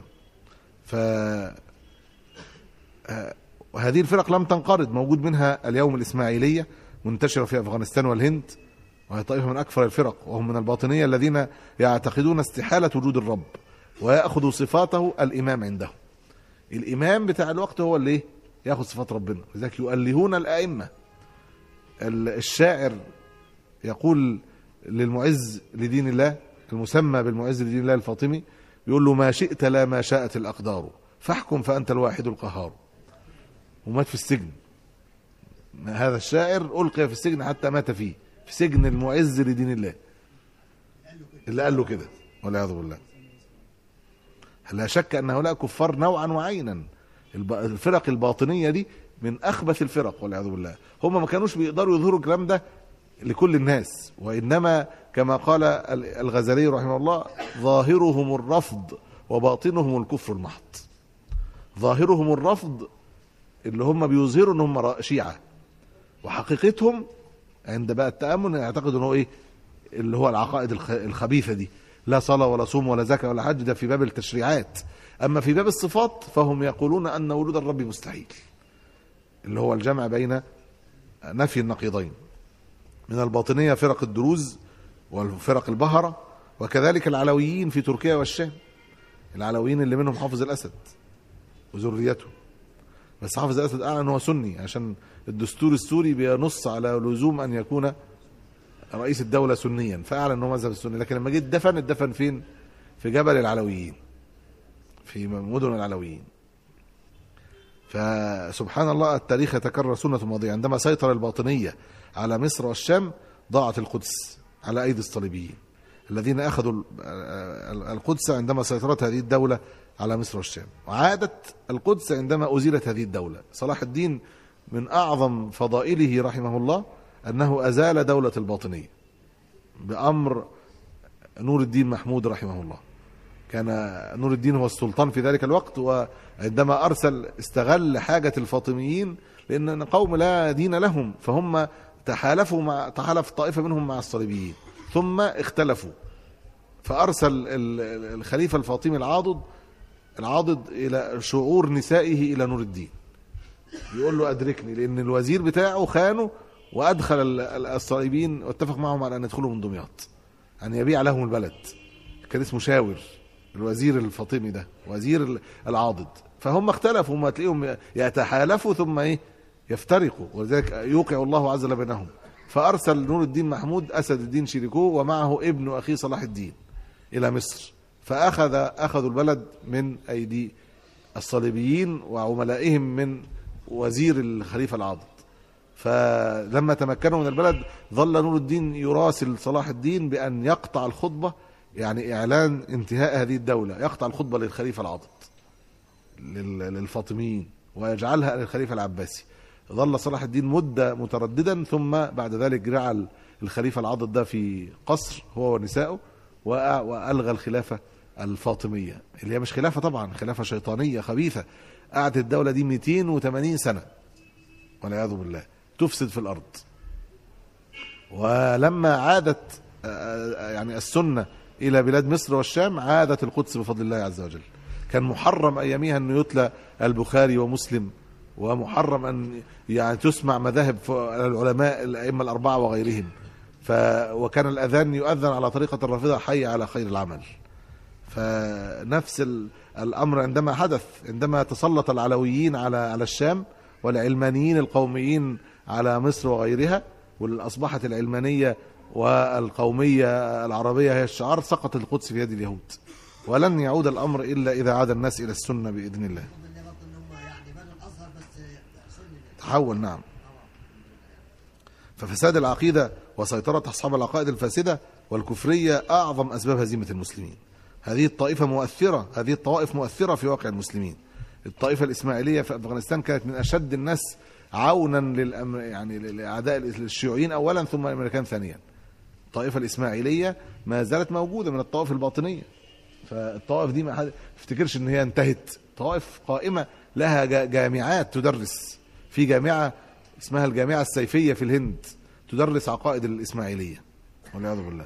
Speaker 1: وهذه الفرق لم تنقرض، موجود منها اليوم الإسماعيلية منتشرة في أفغانستان والهند، وهي طائفة من أكثر الفرق، وهم من الباطنية الذين يعتقدون استحالة وجود الرب، ويأخذ صفاته الإمام عنده. الإمام بتاع الوقت هو اللي يأخذ صفات ربنا، لذلك يؤلهون الأئمة. الشاعر يقول للمعز لدين الله المسمى بالمعز لدين الله الفاطمي، بيقول له ما شئت لا ما شاءت الأقدار فاحكم فأنت الواحد القهار. ومات في السجن. هذا الشاعر ألقي في السجن حتى مات فيه، في سجن المعز لدين الله اللي قال له كده والعياذ بالله. لا شك أن هؤلاء كفار نوعا وعينا. الفرق الباطنية دي من أخبث الفرق والعياذ بالله. هم ما كانوش بيقدروا يظهروا الكلام ده لكل الناس، وإنما كما قال الغزالي رحمه الله ظاهرهم الرفض وباطنهم الكفر المحض. ظاهرهم الرفض اللي هم بيظهروا ان هم شيعة، وحقيقتهم عند بقى التأمل يعتقدوا ان هو ايه اللي هو العقائد الخبيثة دي، لا صلاة ولا صوم ولا زكاة ولا حج، ده في باب التشريعات. اما في باب الصفات فهم يقولون ان وجود الرب مستحيل، اللي هو الجمع بين نفي النقيضين. من الباطنية فرق الدروز والفرق البهرة، وكذلك العلويين في تركيا والشام. العلويين اللي منهم حافظ الأسد وذريته، بس حافظ الأسد أعلن أنه سني عشان الدستور السوري بينص على لزوم أن يكون رئيس الدولة سنيا، فأعلن أنه مذهب السني. لكن لما جه اتدفن فين؟ في جبل العلويين، في مدن العلويين. فسبحان الله التاريخ يتكرر سنة ماضية. عندما سيطر الباطنية على مصر والشام ضاعت القدس على أيدي الصليبيين الذين أخذوا القدس عندما سيطرت هذه الدولة على مصر والشام، وعادت القدس عندما أزيلت هذه الدولة. صلاح الدين من أعظم فضائله رحمه الله أنه أزال دولة الباطنية بأمر نور الدين محمود رحمه الله. كان نور الدين هو السلطان في ذلك الوقت، وعندما أرسل استغل حاجة الفاطميين لأن قوم لا دين لهم، فهم تحالف طائفة منهم مع الصليبيين ثم اختلفوا، فأرسل الخليفة الفاطمي العاضد إلى شعور نسائه إلى نور الدين، يقول له أدركني، لأن الوزير بتاعه خانه وأدخل الصليبيين واتفق معهم على أن يدخلوا من دمياط، أن يبيع لهم البلد. كان اسمه شاور الوزير الفاطمي ده، وزير العاضد. فهم اختلفوا، ما تلاقيهم يتحالفوا ثم يفترقوا، ولذلك يوقع الله عز وجل بينهم. فأرسل نور الدين محمود أسد الدين شيريكو ومعه ابن أخيه صلاح الدين إلى مصر، أخذوا البلد من أيدي الصليبيين وعملائهم من وزير الخليفة العاضد. فلما تمكنوا من البلد ظل نور الدين يراسل صلاح الدين بأن يقطع الخطبة، يعني إعلان انتهاء هذه الدولة، يقطع الخطبة للخليفة العاضد للفاطميين ويجعلها للخليفة العباسي. ظل صلاح الدين مدة مترددا، ثم بعد ذلك جعل الخليفة العاضد ده في قصر هو ونسائه، وألغى الخلافة الفاطمية اللي هي مش خلافة طبعا، خلافة شيطانية خبيثة قعدت الدولة دي 280 سنة والعياذ بالله تفسد في الأرض. ولما عادت يعني السنة إلى بلاد مصر والشام عادت القدس بفضل الله عز وجل. كان محرم أيامها أن يتلى البخاري ومسلم، ومحرم أن يعني تسمع مذاهب العلماء الأئمة الأربعة وغيرهم. وكان الأذان يؤذن على طريقة الرافضة حي على خير العمل. فنفس الأمر عندما حدث، عندما تسلط العلويين على الشام والعلمانيين القوميين على مصر وغيرها، وأصبحت العلمانية والقومية العربية هي الشعار، سقط القدس في يد اليهود. ولن يعود الأمر إلا إذا عاد الناس إلى السنة بإذن الله. تحول نعم. ففساد العقيدة وسيطرة أصحاب العقائد الفاسدة والكفرية أعظم أسباب هزيمة المسلمين. هذه الطائفة مؤثرة، هذه الطوائف مؤثرة في واقع المسلمين. الطائفة الإسماعيلية في أفغانستان كانت من أشد الناس عونا يعني لأعداء الشيوعيين أولا، ثم الأمريكان ثانيا. الطائفة الإسماعيلية ما زالت موجودة من الطوائف الباطنية. فالطوائف دي ما افتكرش ان هي انتهت، طوائف قائمة لها جامعات تدرس. في جامعة اسمها الجامعة السيفية في الهند تدرس عقائد الإسماعيلية والعياذ بالله.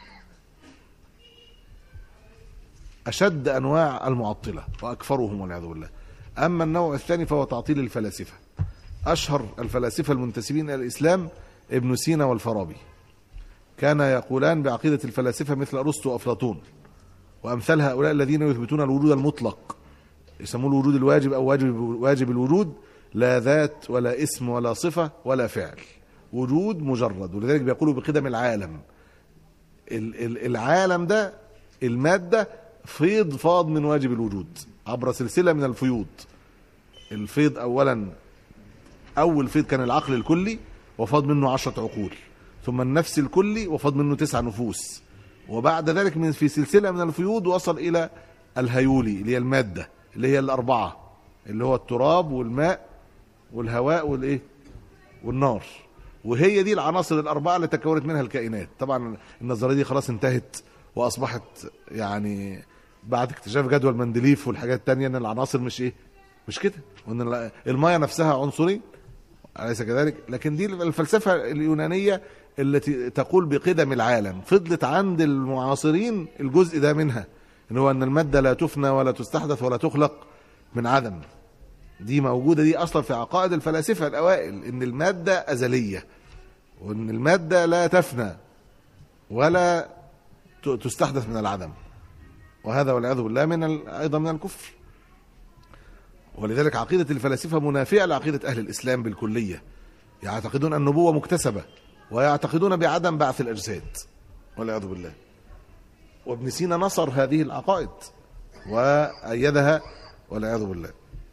Speaker 1: أشد أنواع المعطلة وأكثرهم والعياذ بالله. أما النوع الثاني فهو تعطيل الفلاسفة. أشهر الفلاسفة المنتسبين إلى الإسلام ابن سينا والفارابي، كان يقولان بعقيدة الفلاسفة مثل أرسطو وأفلاطون وأمثال هؤلاء الذين يثبتون الوجود المطلق، يسمون الوجود الواجب أو واجب الوجود، لا ذات ولا اسم ولا صفة ولا فعل، وجود مجرد. ولذلك بيقولوا بقدم العالم، العالم ده المادة فيض فاض من واجب الوجود عبر سلسلة من الفيوض. الفيض أولا، أول فيض كان العقل الكلي وفاض منه 10 عقول، ثم النفس الكلي وفاض منه 9 نفوس، وبعد ذلك من في سلسلة من الفيوض وصل إلى الهيولي اللي هي المادة اللي هي الأربعة، اللي هو التراب والماء والهواء والإيه والنار، وهي دي العناصر الأربعة اللي تكونت منها الكائنات. طبعا النظرية دي خلاص انتهت وأصبحت يعني بعد اكتشاف جدول مندليف والحاجات التانية ان العناصر مش كده، وان المياه نفسها عنصرين، أليس كذلك؟ لكن دي الفلسفة اليونانية التي تقول بقدم العالم، فضلت عند المعاصرين الجزء ده منها، ان هو ان المادة لا تفنى ولا تستحدث ولا تخلق من عدم. دي موجودة، دي اصلا في عقائد الفلاسفة الاوائل، ان المادة ازلية، وان المادة لا تفنى ولا تستحدث من العدم، وهذا والعياذ بالله ايضا من الكفر. ولذلك عقيدة الفلاسفة منافية لعقيدة أهل الإسلام بالكلية، يعتقدون النبوة مكتسبة ويعتقدون بعدم بعث الأجساد والعياذ بالله. وابن سينا نصر هذه العقائد وأيدها والعياذ بالله.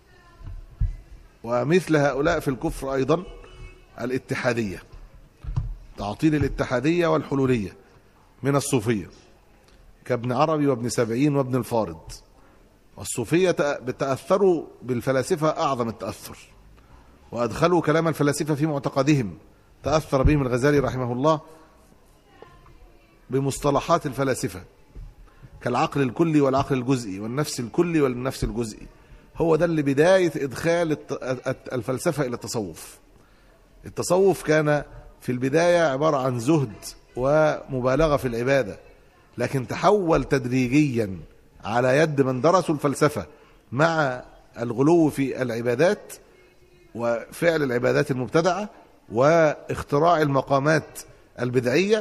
Speaker 1: ومثل هؤلاء في الكفر أيضا الاتحادية، تعطيل الاتحادية والحلولية من الصوفية كابن عربي وابن سبعين وابن الفارض. والصوفية بتأثروا بالفلاسفة أعظم التأثر، وأدخلوا كلام الفلاسفة في معتقدهم. تأثر بهم الغزالي رحمه الله بمصطلحات الفلاسفة كالعقل الكلي والعقل الجزئي والنفس الكلي والنفس الجزئي. هو ده اللي بداية إدخال الفلسفة إلى التصوف. التصوف كان في البداية عبارة عن زهد ومبالغة في العبادة، لكن تحول تدريجيا على يد من درسوا الفلسفة مع الغلو في العبادات وفعل العبادات المبتدعة واختراع المقامات البدعية.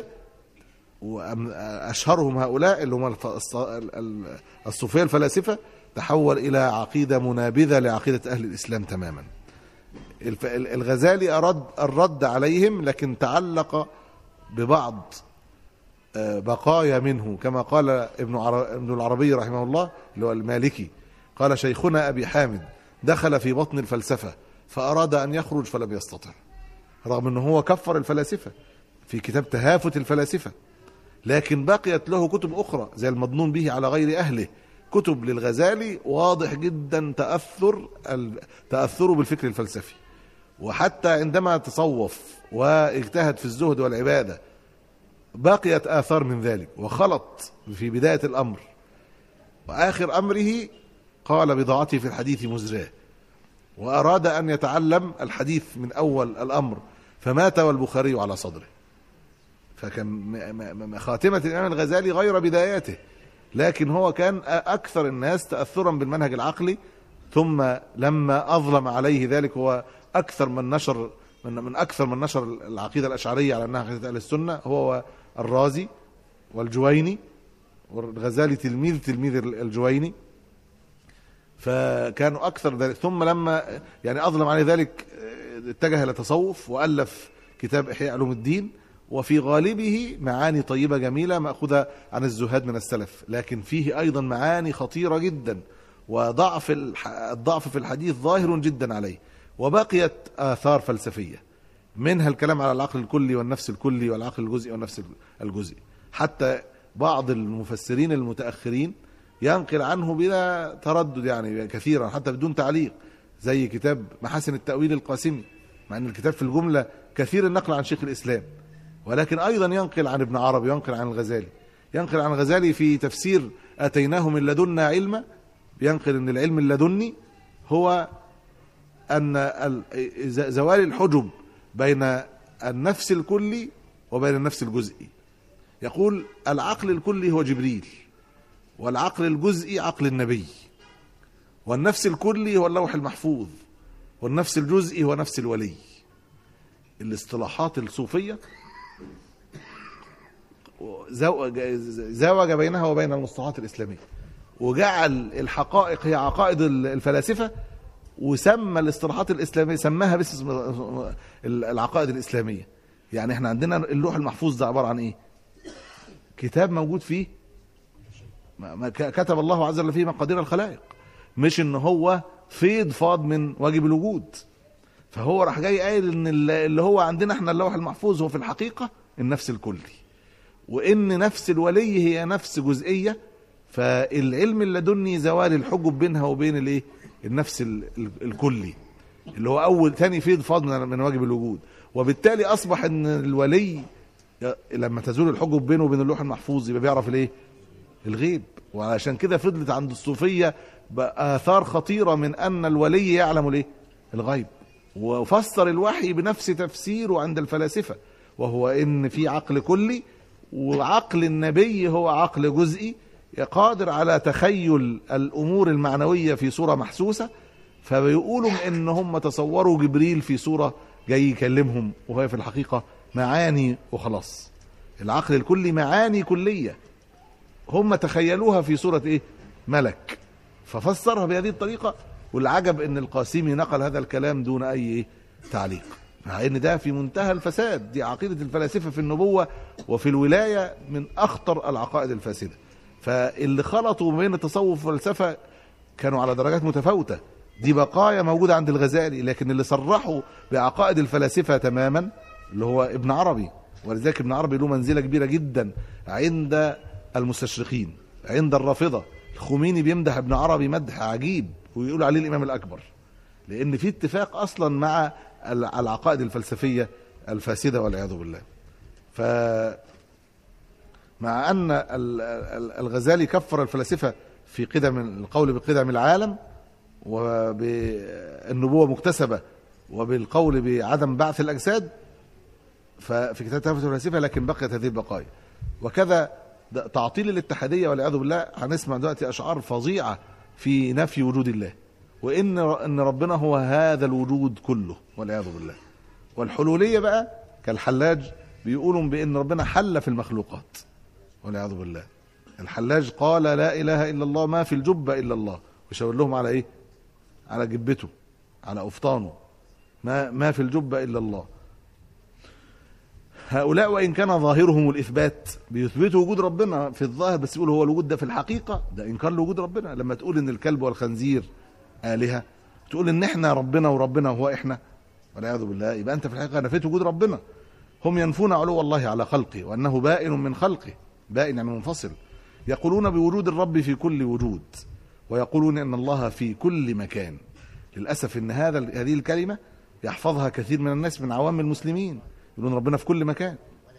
Speaker 1: وأشهرهم هؤلاء اللي هم الصوفية الفلاسفة، تحول إلى عقيدة منابذة لعقيدة أهل الإسلام تماما. الغزالي أراد الرد عليهم، لكن تعلق ببعض بقايا منه، كما قال ابن العربي رحمه الله اللي هو المالكي، قال شيخنا أبي حامد دخل في بطن الفلسفة فأراد أن يخرج فلم يستطع، رغم أنه هو كفر الفلاسفة في كتاب تهافت الفلاسفة، لكن بقيت له كتب أخرى زي المظنون به على غير أهله. كتب للغزالي واضح جدا تأثره بالفكر الفلسفي، وحتى عندما تصوف واجتهد في الزهد والعبادة بقيت آثار من ذلك، وخلط في بداية الأمر، وآخر أمره قال بضاعتي في الحديث مزراه، وأراد أن يتعلم الحديث من أول الأمر فمات والبخاري على صدره. فكان خاتمة الإمام الغزالي غير بداياته، لكن هو كان أكثر الناس تأثرا بالمنهج العقلي. ثم لما أظلم عليه ذلك هو أكثر من نشر من أكثر من نشر العقيدة الأشعرية على أنها عقيدة أهل السنة هو الرازي والجويني، والغزالي تلميذ الجويني، فكانوا أكثر ذلك. ثم لما يعني أظلم عليه ذلك اتجه إلى تصوف وألف كتاب إحياء علوم الدين، وفي غالبه معاني طيبة جميلة مأخوذة عن الزهاد من السلف، لكن فيه أيضا معاني خطيرة جدا، الضعف في الحديث ظاهر جدا عليه. وبقيت آثار فلسفية منها الكلام على العقل الكلي والنفس الكلي والعقل الجزئي والنفس الجزئي. حتى بعض المفسرين المتأخرين ينقل عنه بلا تردد يعني كثيرا حتى بدون تعليق، زي كتاب محاسن التأويل القاسمي، مع أن الكتاب في الجملة كثير النقل عن شيخ الإسلام، ولكن أيضا ينقل عن ابن عربي، ينقل عن الغزالي، ينقل عن الغزالي في تفسير أتيناه من لدنا علما، ينقل أن العلم اللدني هو أن زوال الحجب بين النفس الكلي وبين النفس الجزئي. يقول العقل الكلي هو جبريل، والعقل الجزئي عقل النبي، والنفس الكلي هو اللوح المحفوظ، والنفس الجزئي هو نفس الولي. الاصطلاحات الصوفية زوج بينها وبين المصطلحات الإسلامية، وجعل الحقائق هي عقائد الفلاسفة، وسمى الاصطلاحات الإسلامية سماها باسم العقائد الإسلامية. يعني احنا عندنا اللوح المحفوظ ده عبارة عن ايه؟ كتاب موجود فيه ما كتب الله عز وجل فيه مقادير الخلائق، مش ان هو فاض من واجب الوجود. فهو راح جاي قايل ان اللي هو عندنا احنا اللوح المحفوظ هو في الحقيقة النفس الكلي، وان نفس الولي هي نفس جزئية. فالعلم اللدني زوال الحجب بينها وبين الايه النفس الكلي اللي هو اول ثاني فاض من واجب الوجود. وبالتالي اصبح ان الولي لما تزول الحجب بينه وبين اللوح المحفوظ يبقى بيعرف الايه الغيب. وعشان كده فضلت عند الصوفية بآثار خطيرة من ان الولي يعلم الايه الغيب. وفسر الوحي بنفس تفسيره عند الفلاسفة، وهو ان في عقل كلي، وعقل النبي هو عقل جزئي قادر على تخيل الامور المعنوية في صورة محسوسة. فبيقولوا ان هم تصوروا جبريل في صورة جاي يكلمهم، وهي في الحقيقة معاني وخلاص. العقل الكلي معاني كلية هم تخيلوها في صورة ايه ملك، ففسرها بهذه الطريقة. والعجب ان القاسمي نقل هذا الكلام دون اي تعليق، مع ان ده في منتهى الفساد. دي عقيدة الفلاسفة في النبوة وفي الولاية من اخطر العقائد الفاسدة. فاللي خلطوا بين التصوف والفلسفة كانوا على درجات متفاوتة. دي بقايا موجودة عند الغزالي، لكن اللي صرحوا بعقائد الفلاسفة تماما اللي هو ابن عربي. ولذلك ابن عربي له منزلة كبيرة جدا عند المستشرقين، عند الرافضة. الخميني بيمدح ابن عربي مدح عجيب ويقول عليه الإمام الأكبر، لأن في اتفاق أصلا مع العقائد الفلسفية الفاسدة والعياذ بالله. مع أن الغزالي كفر الفلاسفة في قدم القول بقدم العالم وبالنبوة مكتسبة وبالقول بعدم بعث الأجساد ففي كتاب تحفة الفلاسفة، لكن بقيت هذه البقايا. وكذا تعطيل الاتحادية والعياذ بالله. هنسمع دلوقتي أشعار فظيعة في نفي وجود الله، وإن ربنا هو هذا الوجود كله والعياذ بالله. والحلولية بقى كالحلاج بيقولوا بأن ربنا حل في المخلوقات والعياذ بالله. الحلاج قال لا إله إلا الله ما في الجبة إلا الله، ويشاور لهم على إيه؟ على جبته، على أفطانه، ما في الجبة إلا الله. هؤلاء وإن كان ظاهرهم الإثبات بيثبتوا وجود ربنا في الظاهر، بس يقولوا هو الوجود ده في الحقيقة ده إنكار لوجود ربنا. لما تقول إن الكلب والخنزير آلهة، تقول إن إحنا ربنا وربنا هو إحنا والعياذ بالله، يبقى أنت في الحقيقة نفيت وجود ربنا. هم ينفون علو الله على خلقه وأنه بائن من خلقه، بائن يعني منفصل. يقولون بوجود الرب في كل وجود، ويقولون ان الله في كل مكان. للاسف ان هذه الكلمه يحفظها كثير من الناس من عوام المسلمين، يقولون ربنا في كل مكان.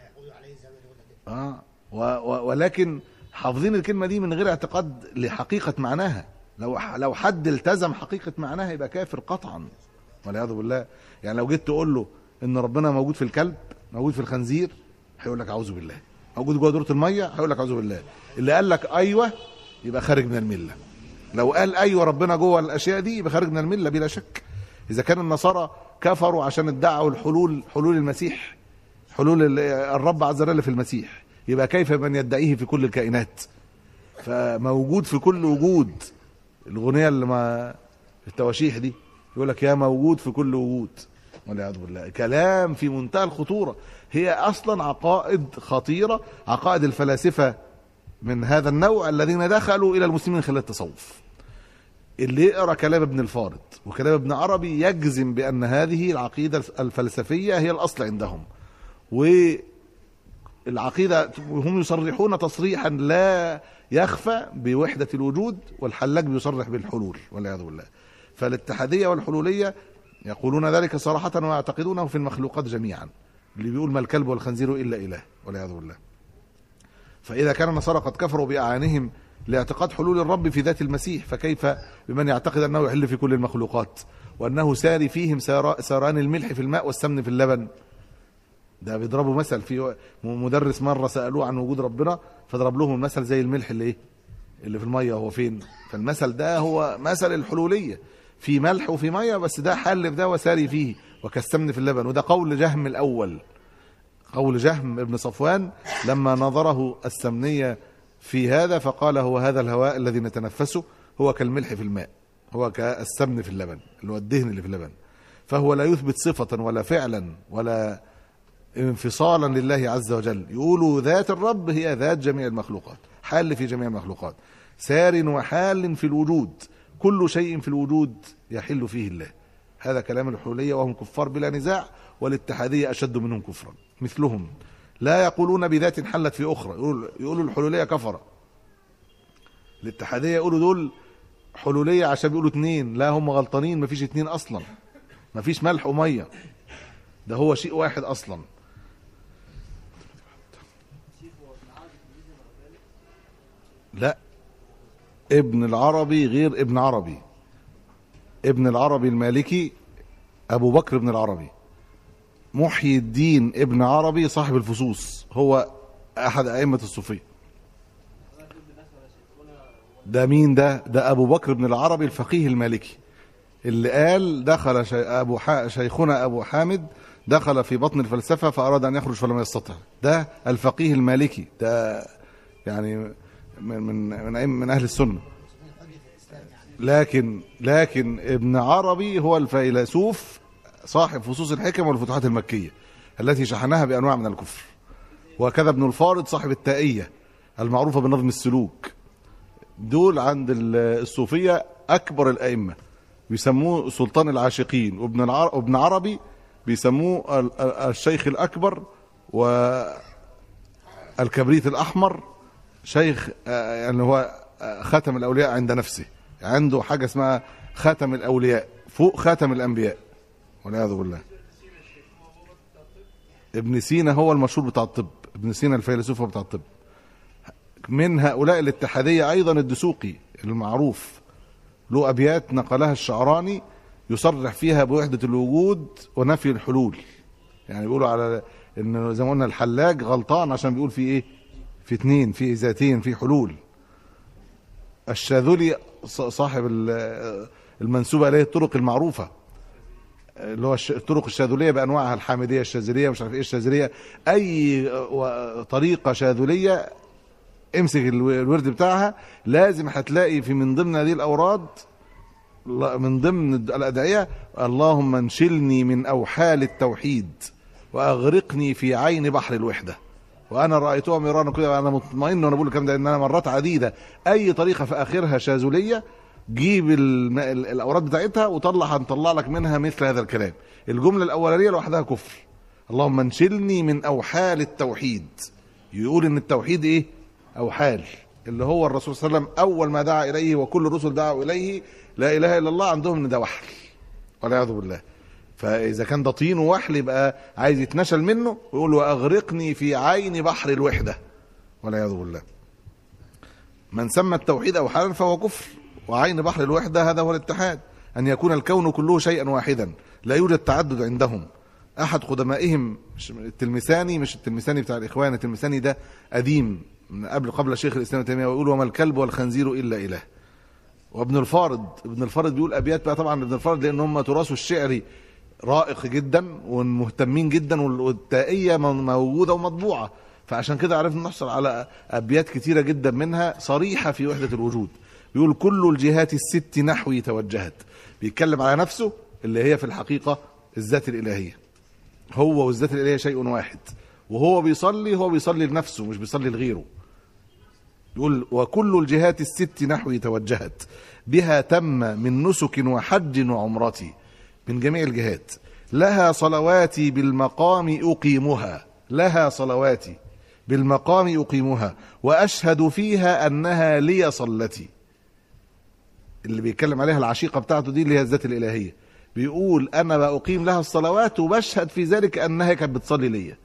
Speaker 1: ولكن حافظين الكلمه دي من غير اعتقاد لحقيقه معناها. لو حد التزم حقيقه معناها يبقى كافر قطعا والعياذ بالله. يعني لو جيت تقول له ان ربنا موجود في الكلب، موجود في الخنزير، هيقول لك اعوذ بالله. موجود جوه دورة الميه، هيقول لك اعوذ بالله. اللي قال لك ايوه يبقى خارج من المله. لو قال ايوه ربنا جوه الاشياء دي يبقى خارج من المله بلا شك. اذا كان النصارى كفروا عشان ادعوا حلول المسيح، حلول الرب عز وجل في المسيح، يبقى كيف من يدعيه في كل الكائنات؟ فموجود في كل وجود. الغنيه اللي ما التواشيح دي يقول لك يا موجود في كل وجود والعياذ بالله. كلام في منتهى الخطوره. هي اصلا عقائد خطيره، عقائد الفلاسفه من هذا النوع الذين دخلوا الى المسلمين خلال التصوف. اللي يقرا كلام ابن الفارض وكلام ابن عربي يجزم بان هذه العقيده الفلسفيه هي الاصل عندهم. والعقيده هم يصرحون تصريحا لا يخفى بوحده الوجود، والحلاج بيصرح بالحلول والعياذ بالله. فالاتحاديه والحلوليه يقولون ذلك صراحه ويعتقدونه في المخلوقات جميعا. اللي بيقول ما الكلب والخنزير الا اله والعياذ بالله. فإذا كان النصارى قد كفروا بأعانهم لاعتقاد حلول الرب في ذات المسيح، فكيف بمن يعتقد أنه يحل في كل المخلوقات وأنه ساري فيهم ساران الملح في الماء والسمن في اللبن؟ ده بيضربوا مثل. في مدرس مرة سألوه عن وجود ربنا فضرب لهم المثل زي الملح اللي في المية هو فين. فالمثل ده هو مثل الحلولية، في ملح وفي مية، بس ده حل في ده وساري فيه وكالسمن في اللبن. وده قول جهم الأول، قول جهم ابن صفوان لما نظره السمنية في هذا فقال هو هذا الهواء الذي نتنفسه هو كالملح في الماء، هو كالسمن في اللبن اللي هو الدهن اللي في اللبن. فهو لا يثبت صفة ولا فعلا ولا انفصالا لله عز وجل. يقولوا ذات الرب هي ذات جميع المخلوقات، حال في جميع المخلوقات، سار وحال في الوجود، كل شيء في الوجود يحل فيه الله. هذا كلام الحلولية وهم كفار بلا نزاع، والاتحادية أشد منهم كفرا مثلهم. لا يقولون بذات حلت في أخرى، يقولوا الحلولية كفرة. الاتحادية يقولوا دول حلولية عشان بيقولوا اتنين، لا هم غلطانين، مفيش اتنين أصلا، مفيش ملح ومية، ده هو شيء واحد أصلا. لا، ابن العربي غير ابن عربي. ابن العربي المالكي أبو بكر بن العربي. محيي الدين ابن عربي صاحب الفصوص هو أحد أئمة الصوفية. ده مين ده؟ ده أبو بكر بن العربي الفقيه المالكي اللي قال دخل شيخنا أبو حامد دخل في بطن الفلسفة فأراد أن يخرج فلم يستطع. ده الفقيه المالكي، ده يعني من أهل السنة. لكن ابن عربي هو الفيلسوف صاحب فصوص الحكم والفتوحات المكية التي شحنها بأنواع من الكفر. وكذا ابن الفارض صاحب التائية المعروفة بنظم السلوك. دول عند الصوفية أكبر الأئمة، بيسموه سلطان العاشقين. وابن عربي بيسموه الشيخ الأكبر والكبريت الأحمر، شيخ يعني هو خاتم الأولياء عند نفسه، عنده حاجة اسمها خاتم الأولياء فوق خاتم الأنبياء والعياذ بالله. ابن سينا هو المشهور بتاع الطب، ابن سينا الفيلسوف بتاع الطب. من هؤلاء الاتحادية أيضا الدسوقي المعروف، له أبيات نقلها الشعراني يصرح فيها بوحدة الوجود ونفي الحلول. يعني بيقولوا على إنه زي ما قلنا الحلاج غلطان عشان بيقول في إيه؟ في اتنين، في ذاتين، في حلول. الشاذلي صاحب المنسوبة إليه الطرق المعروفة، اللي هو الطرق الشاذلية بأنواعها، الحامدية، الشاذلية، مش عارف إيه الشاذلية، أي طريقة شاذلية امسك الورد بتاعها لازم هتلاقي في من ضمن هذه الأوراد، من ضمن الأدعية، اللهم انشلني من أوحال التوحيد وأغرقني في عين بحر الوحدة. وأنا رأيتها مرارا كده، أنا مطمئن وأنا بقول الكلام ده إن أنا مرات عديدة أي طريقة في آخرها شاذلية جيب الأوراد بتاعتها وطلع، هنطلع لك منها مثل هذا الكلام. الجملة الأولانية لوحدها كفر، اللهم انشلني من أوحال التوحيد. يقول إن التوحيد إيه؟ أوحال، اللي هو الرسول صلى الله عليه وسلم أول ما دعا إليه وكل الرسل دعوا إليه لا إله إلا الله، عندهم إن ده وحل والعياذ بالله. فإذا كان ده طين ووحل يبقى عايز يتنشل منه ويقول وأغرقني في عين بحر الوحدة والعياذ بالله. من سمى التوحيد أوحالا فهو كفر. وعين بحر الوحدة هذا هو الاتحاد، أن يكون الكون كله شيئا واحدا، لا يوجد تعدد عندهم. أحد قدمائهم التلمساني، مش التلمساني بتاع الإخوان، التلمساني ده قديم من قبل شيخ الإسلام ابن تيمية، ويقول وما الكلب والخنزير إلا إله. وابن الفارض بيقول أبيات بقى، طبعا ابن الفارض لأن هم تراثه الشعري رائق جدا ومهتمين جدا، والتائية موجودة ومطبوعة، فعشان كده عرفنا نحصل على أبيات كتيرة جدا منها صريحة في وحدة الوجود. بيقول كل الجهات الست نحوي توجهت، بيتكلم على نفسه اللي هي في الحقيقة الذات الإلهية. هو والذات الإلهية شيء واحد، وهو بيصلي لنفسه مش بيصلي لغيره. يقول وكل الجهات الست نحوي توجهت، بها تم من نسك وحج وعمرتي، من جميع الجهات. لها صلواتي بالمقام أقيمها، لها صلواتي بالمقام أقيمها، وأشهد فيها أنها لي صلتي. اللي بيتكلم عليها العشيقة بتاعته دي اللي هي الذات الإلهية، بيقول أنا بأقيم لها الصلوات وبشهد في ذلك أنها كانت بتصلي ليا،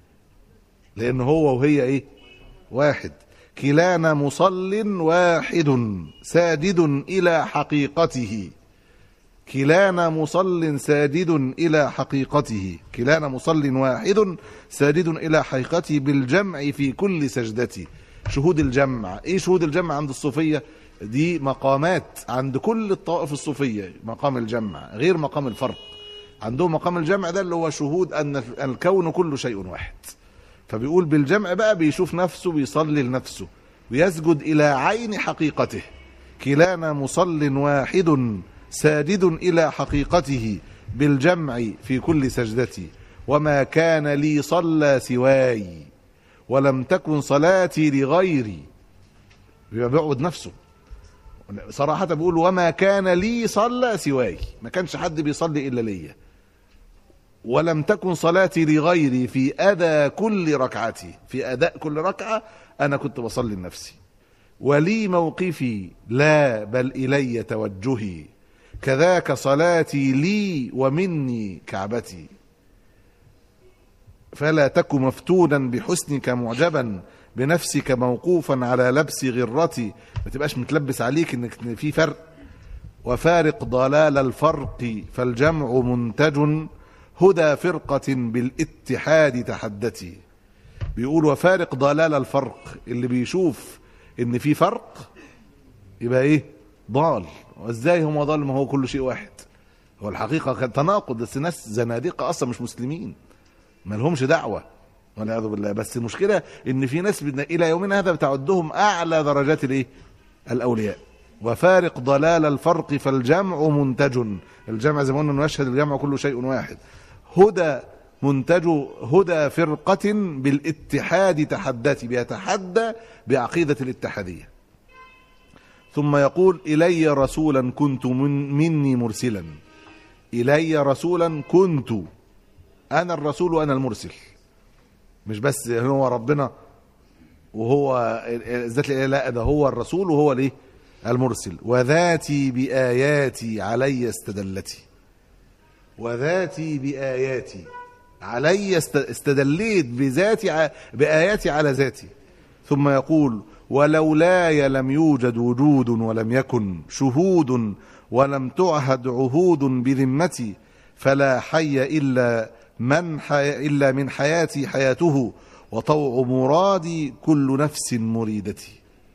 Speaker 1: لأن هو وهي إيه؟ واحد. كلانا مصل واحد ساجد إلى حقيقته، كلانا مصل ساجد إلى حقيقته، كلانا مصل واحد ساجد إلى حقيقته بالجمع في كل سجدتي. شهود الجمع، إيه شهود الجمع عند الصوفية؟ دي مقامات عند كل الطوائف الصوفية، مقام الجمع غير مقام الفرق. عندهم مقام الجمع ده اللي هو شهود أن الكون كله شيء واحد. فبيقول بالجمع بقى بيشوف نفسه، بيصلي لنفسه ويسجد إلى عين حقيقته. كلانا مصل واحد ساجد إلى حقيقته بالجمع في كل سجدتي، وما كان لي صلى سواي ولم تكن صلاتي لغيري. بيعبد نفسه صراحة، بيقول وما كان لي صلى سواي، ما كانش حد بيصلي إلا ليا، ولم تكن صلاتي لغيري في أداء كل ركعتي، في أداء كل ركعة أنا كنت بصلي لنفسي. ولي موقفي لا بل إلي توجهي، كذاك صلاتي لي ومني كعبتي. فلا تك مفتونا بحسنك معجبا بنفسك موقوفا على لبس غرتي، ما تبقاش متلبس عليك انك في فرق. وفارق ضلال الفرق فالجمع منتج، هدى فرقة بالاتحاد تحدتي. بيقول وفارق ضلال الفرق، اللي بيشوف ان في فرق يبقى ايه؟ ضال. وازاي هو ضال ما هو كل شيء واحد؟ هو الحقيقة كان تناقض، بس ناس زنادقة اصلا مش مسلمين ما لهمش دعوة والعياذ بالله. بس المشكلة ان في ناس الى يومنا هذا بتعدهم اعلى درجات الايه؟ الاولياء. وفارق ضلال الفرق فالجمع منتج، الجمع زي ما قلنا انه يشهد الجمع كل شيء واحد. هدى منتج، هدى فرقة بالاتحاد تحدتي، بيتحدى بعقيدة الاتحادية. ثم يقول إلي رسولا كنت مني مرسلا، إلي رسولا كنت، أنا الرسول وأنا المرسل، مش بس هو ربنا وهو ذات الإله، لا ده هو الرسول وهو الايه؟ المرسل. وذاتي بآياتي علي استدلتي، وذاتي بآياتي علي استدليت بذاتي بآياتي على ذاتي. ثم يقول ولولاي لم يوجد وجود ولم يكن شهود ولم تعهد عهود بذمتي، فلا حي إلا من حياتي حياته، وطوع مرادي كل نفس مريدتي.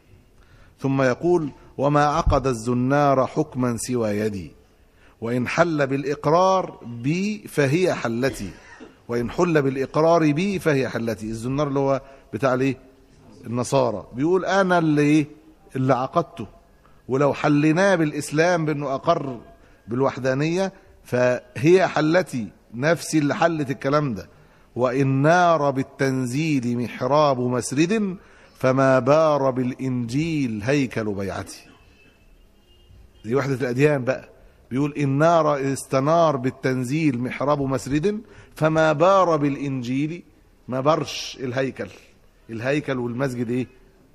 Speaker 1: ثم يقول وما عقد الزنار حكما سوى يدي، وإن حل بالإقرار بي فهي حلتي، وإن حل بالإقرار بي فهي حلتي. الزنار اللي هو بتاع الايه؟ النصارى. بيقول أنا اللي عقدته، ولو حلناه بالإسلام بأنه أقر بالوحدانية فهي حلتي، نفسي اللي حلت الكلام ده. وإن نار بالتنزيل محراب مسرد، فما بار بالإنجيل هيكل بيعتي. دي وحدة الأديان بقى. بيقول إن نار استنار بالتنزيل محراب مسرد، فما بار بالإنجيل، ما برش الهيكل والمسجد ايه؟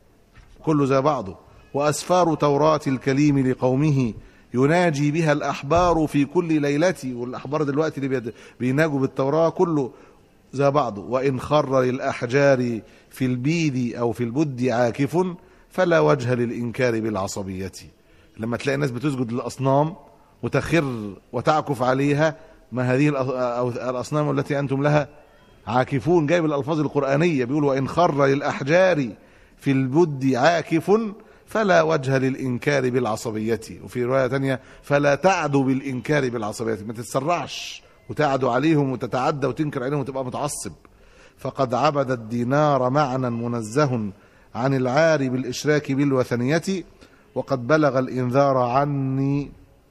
Speaker 1: كله زي بعضه. وأسفار توراة الكليم لقومه يناجي بها الأحبار في كل ليلة، والأحبار دلوقتي اللي بيناجوا بالتوراة كله زي بعضه. وإن خر للأحجار في البيد أو في البد عاكف، فلا وجه للإنكار بالعصبية. لما تلاقي الناس بتسجد للأصنام وتخر وتعكف عليها، ما هذه الأصنام التي أنتم لها عاكفون؟ جايب الألفاظ القرآنية. بيقول وإن خر للأحجار في البد عاكف، فلا وجه للإنكار بالعصبية. وفي رواية تانية فلا تعدوا بالإنكار بالعصبية، ما تتسرعش وتعدوا عليهم وتتعدى وتنكر عليهم وتبقى متعصب. فقد عبد الدينار معنى منزه عن العار بالإشراك بالوثنية، وقد بلغ الإنذار عني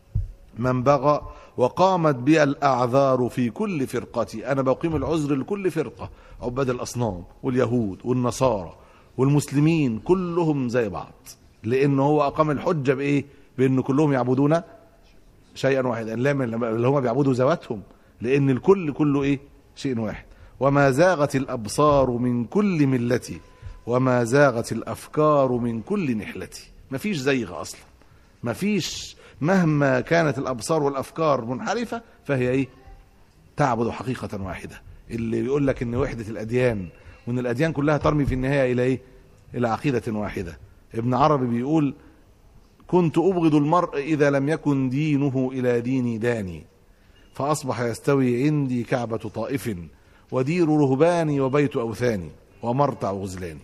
Speaker 1: من بغى، وقامت بي الأعذار في كل فرقة. أنا بقيم العذر لكل فرقة، عباد الأصنام واليهود والنصارى والمسلمين كلهم زي بعض، لأنه هو أقام الحجة بإيه؟ بأن كلهم يعبدون شيئا واحدا، اللي هم بيعبدوا ذواتهم، لأن الكل كله إيه؟ شيء واحد. وما زاغت الأبصار من كل ملتي، وما زاغت الأفكار من كل نحلتي. مفيش زيغ أصلا، مفيش، مهما كانت الأبصار والأفكار منحرفة فهي إيه؟ تعبد حقيقة واحدة. اللي يقول لك إن وحدة الأديان وإن الأديان كلها ترمي في النهاية إلى إيه؟ إلى عقيدة واحدة. ابن عربي بيقول كنت أبغض المرء إذا لم يكن دينه إلى ديني داني، فأصبح يستوي عندي كعبة طائف، ودير رهباني وبيت أوثاني، ومرتع غزلاني.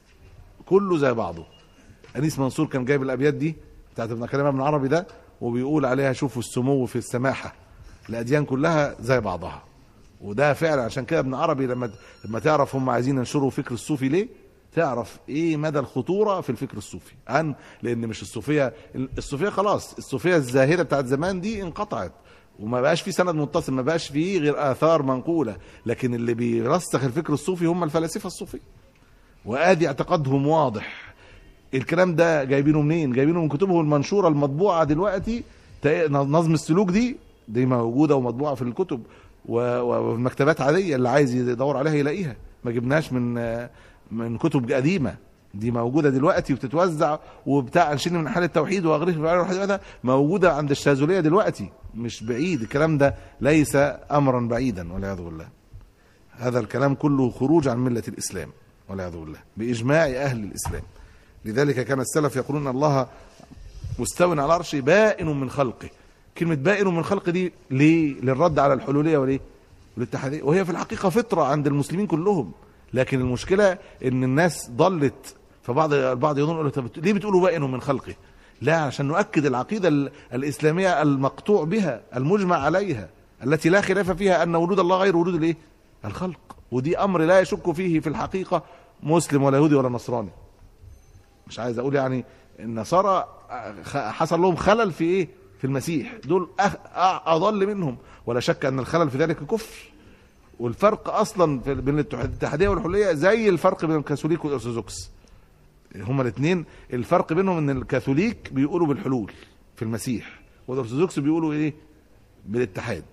Speaker 1: كله زي بعضه. أنيس منصور كان جايب الأبيات دي بتاعت ابن كلام ابن عربي ده، وبيقول عليها شوفوا السمو في السماحة، الأديان كلها زي بعضها. وده فعلا عشان كده ابن عربي لما تعرف هم عايزين ينشروا فكر الصوفي ليه، تعرف ايه مدى الخطورة في الفكر الصوفي. لان مش الصوفية خلاص، الصوفية الزاهدة بتاعت زمان دي انقطعت، وما بقاش في سند متصل، ما بقاش فيه غير آثار منقولة. لكن اللي بيرسخ الفكر الصوفي هم الفلاسفة الصوفية، وآدي اعتقادهم واضح. الكلام ده جايبينه منين؟ جايبينه من كتبهم المنشورة المطبوعة دلوقتي. نظم السلوك دي موجودة ومطبوعة في الكتب وفي المكتبات عادية، اللي عايز يدور عليها يلاقيها. ما جبناش من كتب قديمة، دي موجودة دلوقتي وبتتوزع. وبتاع انشيل من حال التوحيد وغيره موجودة عند الشاذلية دلوقتي، مش بعيد. الكلام ده ليس أمرا بعيدا والعياذ بالله. هذا الكلام كله خروج عن ملة الإسلام والعياذ بالله بإجماع أهل الإسلام. لذلك كان السلف يقولون الله مستو على العرش بائن من خلقه. كلمة بائن من خلقه دي ليه؟ للرد على الحلولية وليه؟ والاتحادية. وهي في الحقيقة فطرة عند المسلمين كلهم، لكن المشكلة ان الناس ضلت. فبعض يظن ليه بتقولوا بائن من خلقه؟ لا، عشان نؤكد العقيدة الإسلامية المقطوع بها المجمع عليها التي لا خلاف فيها أن وجود الله غير وجود الايه؟ الخلق. ودي أمر لا يشك فيه في الحقيقة مسلم ولا يهودي ولا نصراني. مش عايز أقول يعني النصارى حصل لهم خلل في ايه؟ في المسيح. دول أضل منهم، ولا شك أن الخلل في ذلك كفر. والفرق أصلا بين الاتحادية والحلولية زي الفرق بين الكاثوليك والأرثوذكس. هما الاثنين الفرق بينهم ان الكاثوليك بيقولوا بالحلول في المسيح، والأرثوذكس بيقولوا ايه؟ بالاتحاد.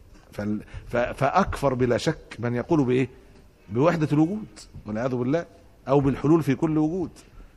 Speaker 1: فأكفر بلا شك من يقول بايه؟ بوحدة الوجود والعياذ بالله، أو بالحلول في كل وجود.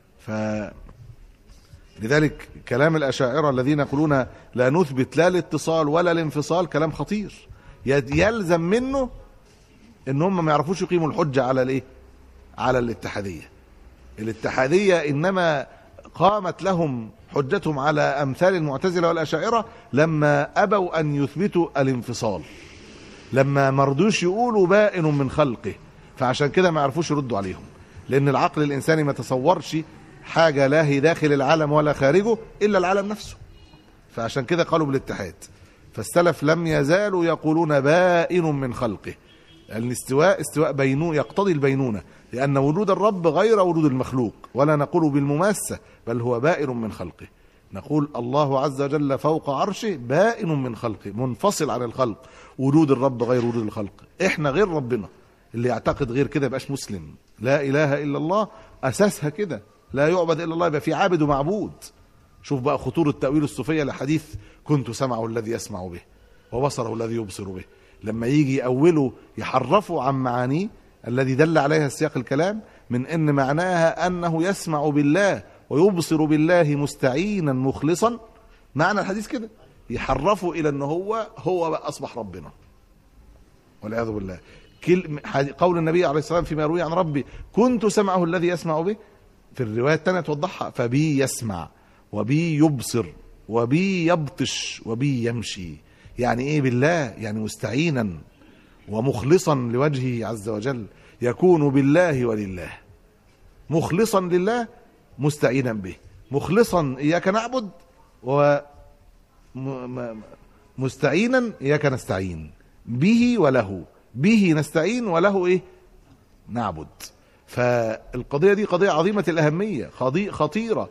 Speaker 1: لذلك كلام الأشاعرة الذين يقولون لا نثبت لا الاتصال ولا الانفصال كلام خطير. يلزم منه ان هم ما يعرفوش يقيموا الحجة على الايه؟ على الاتحادية. الاتحادية انما قامت لهم حجتهم على امثال المعتزلة والأشاعرة لما ابوا ان يثبتوا الانفصال، لما مرضوش يقولوا بائن من خلقه. فعشان كده ما يعرفوش يردوا عليهم، لان العقل الانساني ما تصورش حاجة لا هي داخل العالم ولا خارجه إلا العالم نفسه. فعشان كده قالوا بالاتحاد. فالسلف لم يزالوا يقولون بائن من خلقه. الاستواء استواء بينون يقتضي البينونة، لأن وجود الرب غير وجود المخلوق، ولا نقول بالمماسة، بل هو بائن من خلقه. نقول الله عز وجل فوق عرشه بائن من خلقه، منفصل عن الخلق. وجود الرب غير وجود الخلق. احنا غير ربنا. اللي يعتقد غير كده يبقاش مسلم. لا إله إلا الله أساسها كده، لا يعبد إلا الله، يبقى في عابد ومعبود. شوف بقى خطورة التأويل الصوفية لحديث كنت سمعه الذي يسمع به وبصره الذي يبصر به. لما يجي يأولوا يحرفوا عن معانيه الذي دل عليها سياق الكلام، من ان معناها انه يسمع بالله ويبصر بالله مستعينا مخلصا. معنى الحديث كده يحرفوا الى ان هو بقى اصبح ربنا والعياذ بالله. قول النبي عليه الصلاة والسلام فيما يروي عن ربي كنت سمعه الذي يسمع به، في الرواية الثانية توضحها فبي يسمع وبي يبصر وبي يبطش وبي يمشي. يعني ايه بالله؟ يعني مستعينا ومخلصا لوجهه عز وجل، يكون بالله ولله، مخلصا لله مستعينا به، مخلصا إياك نعبد ومستعينا إياك نستعين، به وله، به نستعين وله ايه؟ نعبد. فالقضية دي قضية عظيمة الأهمية، خطيرة.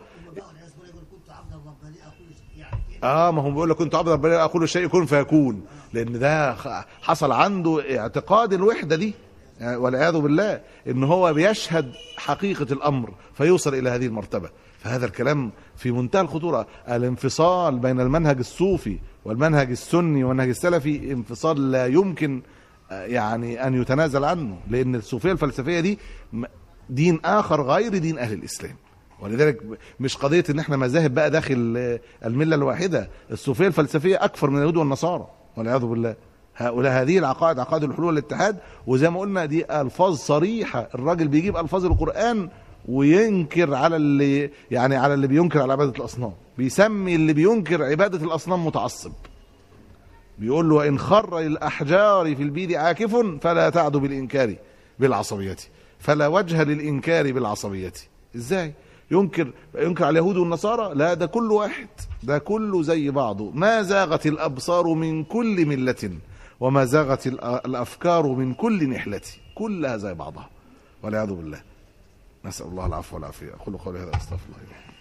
Speaker 1: ما هم بيقول لك كنت عبد ربنا اقول الشيء يكون فيكون، لان ده حصل عنده اعتقاد الوحده دي والعياذ بالله، ان هو بيشهد حقيقه الامر فيوصل الى هذه المرتبه. فهذا الكلام في منتهى الخطوره. الانفصال بين المنهج الصوفي والمنهج السني والمنهج السلفي انفصال لا يمكن يعني ان يتنازل عنه، لان الصوفيه الفلسفيه دي دين اخر غير دين اهل الاسلام. ولذلك مش قضية ان احنا مذاهب بقى داخل الملة الواحدة. الصوفية الفلسفية اكثر من اليهود والنصارى والعياذ بالله. هؤلاء هذه العقائد عقائد الحلول والاتحاد، وزي ما قلنا دي الفاظ صريحة. الراجل بيجيب الفاظ القرآن وينكر على اللي يعني على اللي بينكر على عبادة الاصنام، بيسمي اللي بينكر عبادة الاصنام متعصب. بيقول له وان خر للاحجار في البيد عاكف فلا تعد بالانكار بالعصبية، فلا وجه للانكار بالعصبية. ازاي ينكر على اليهود والنصارى؟ لا، ده كل واحد، ده كله زي بعضه. ما زاغت الأبصار من كل ملة وما زاغت الأفكار من كل نحلة، كلها زي بعضها والعياذ بالله. نسأل الله العفو والعافية. أقول قولي هذا أستغفر الله.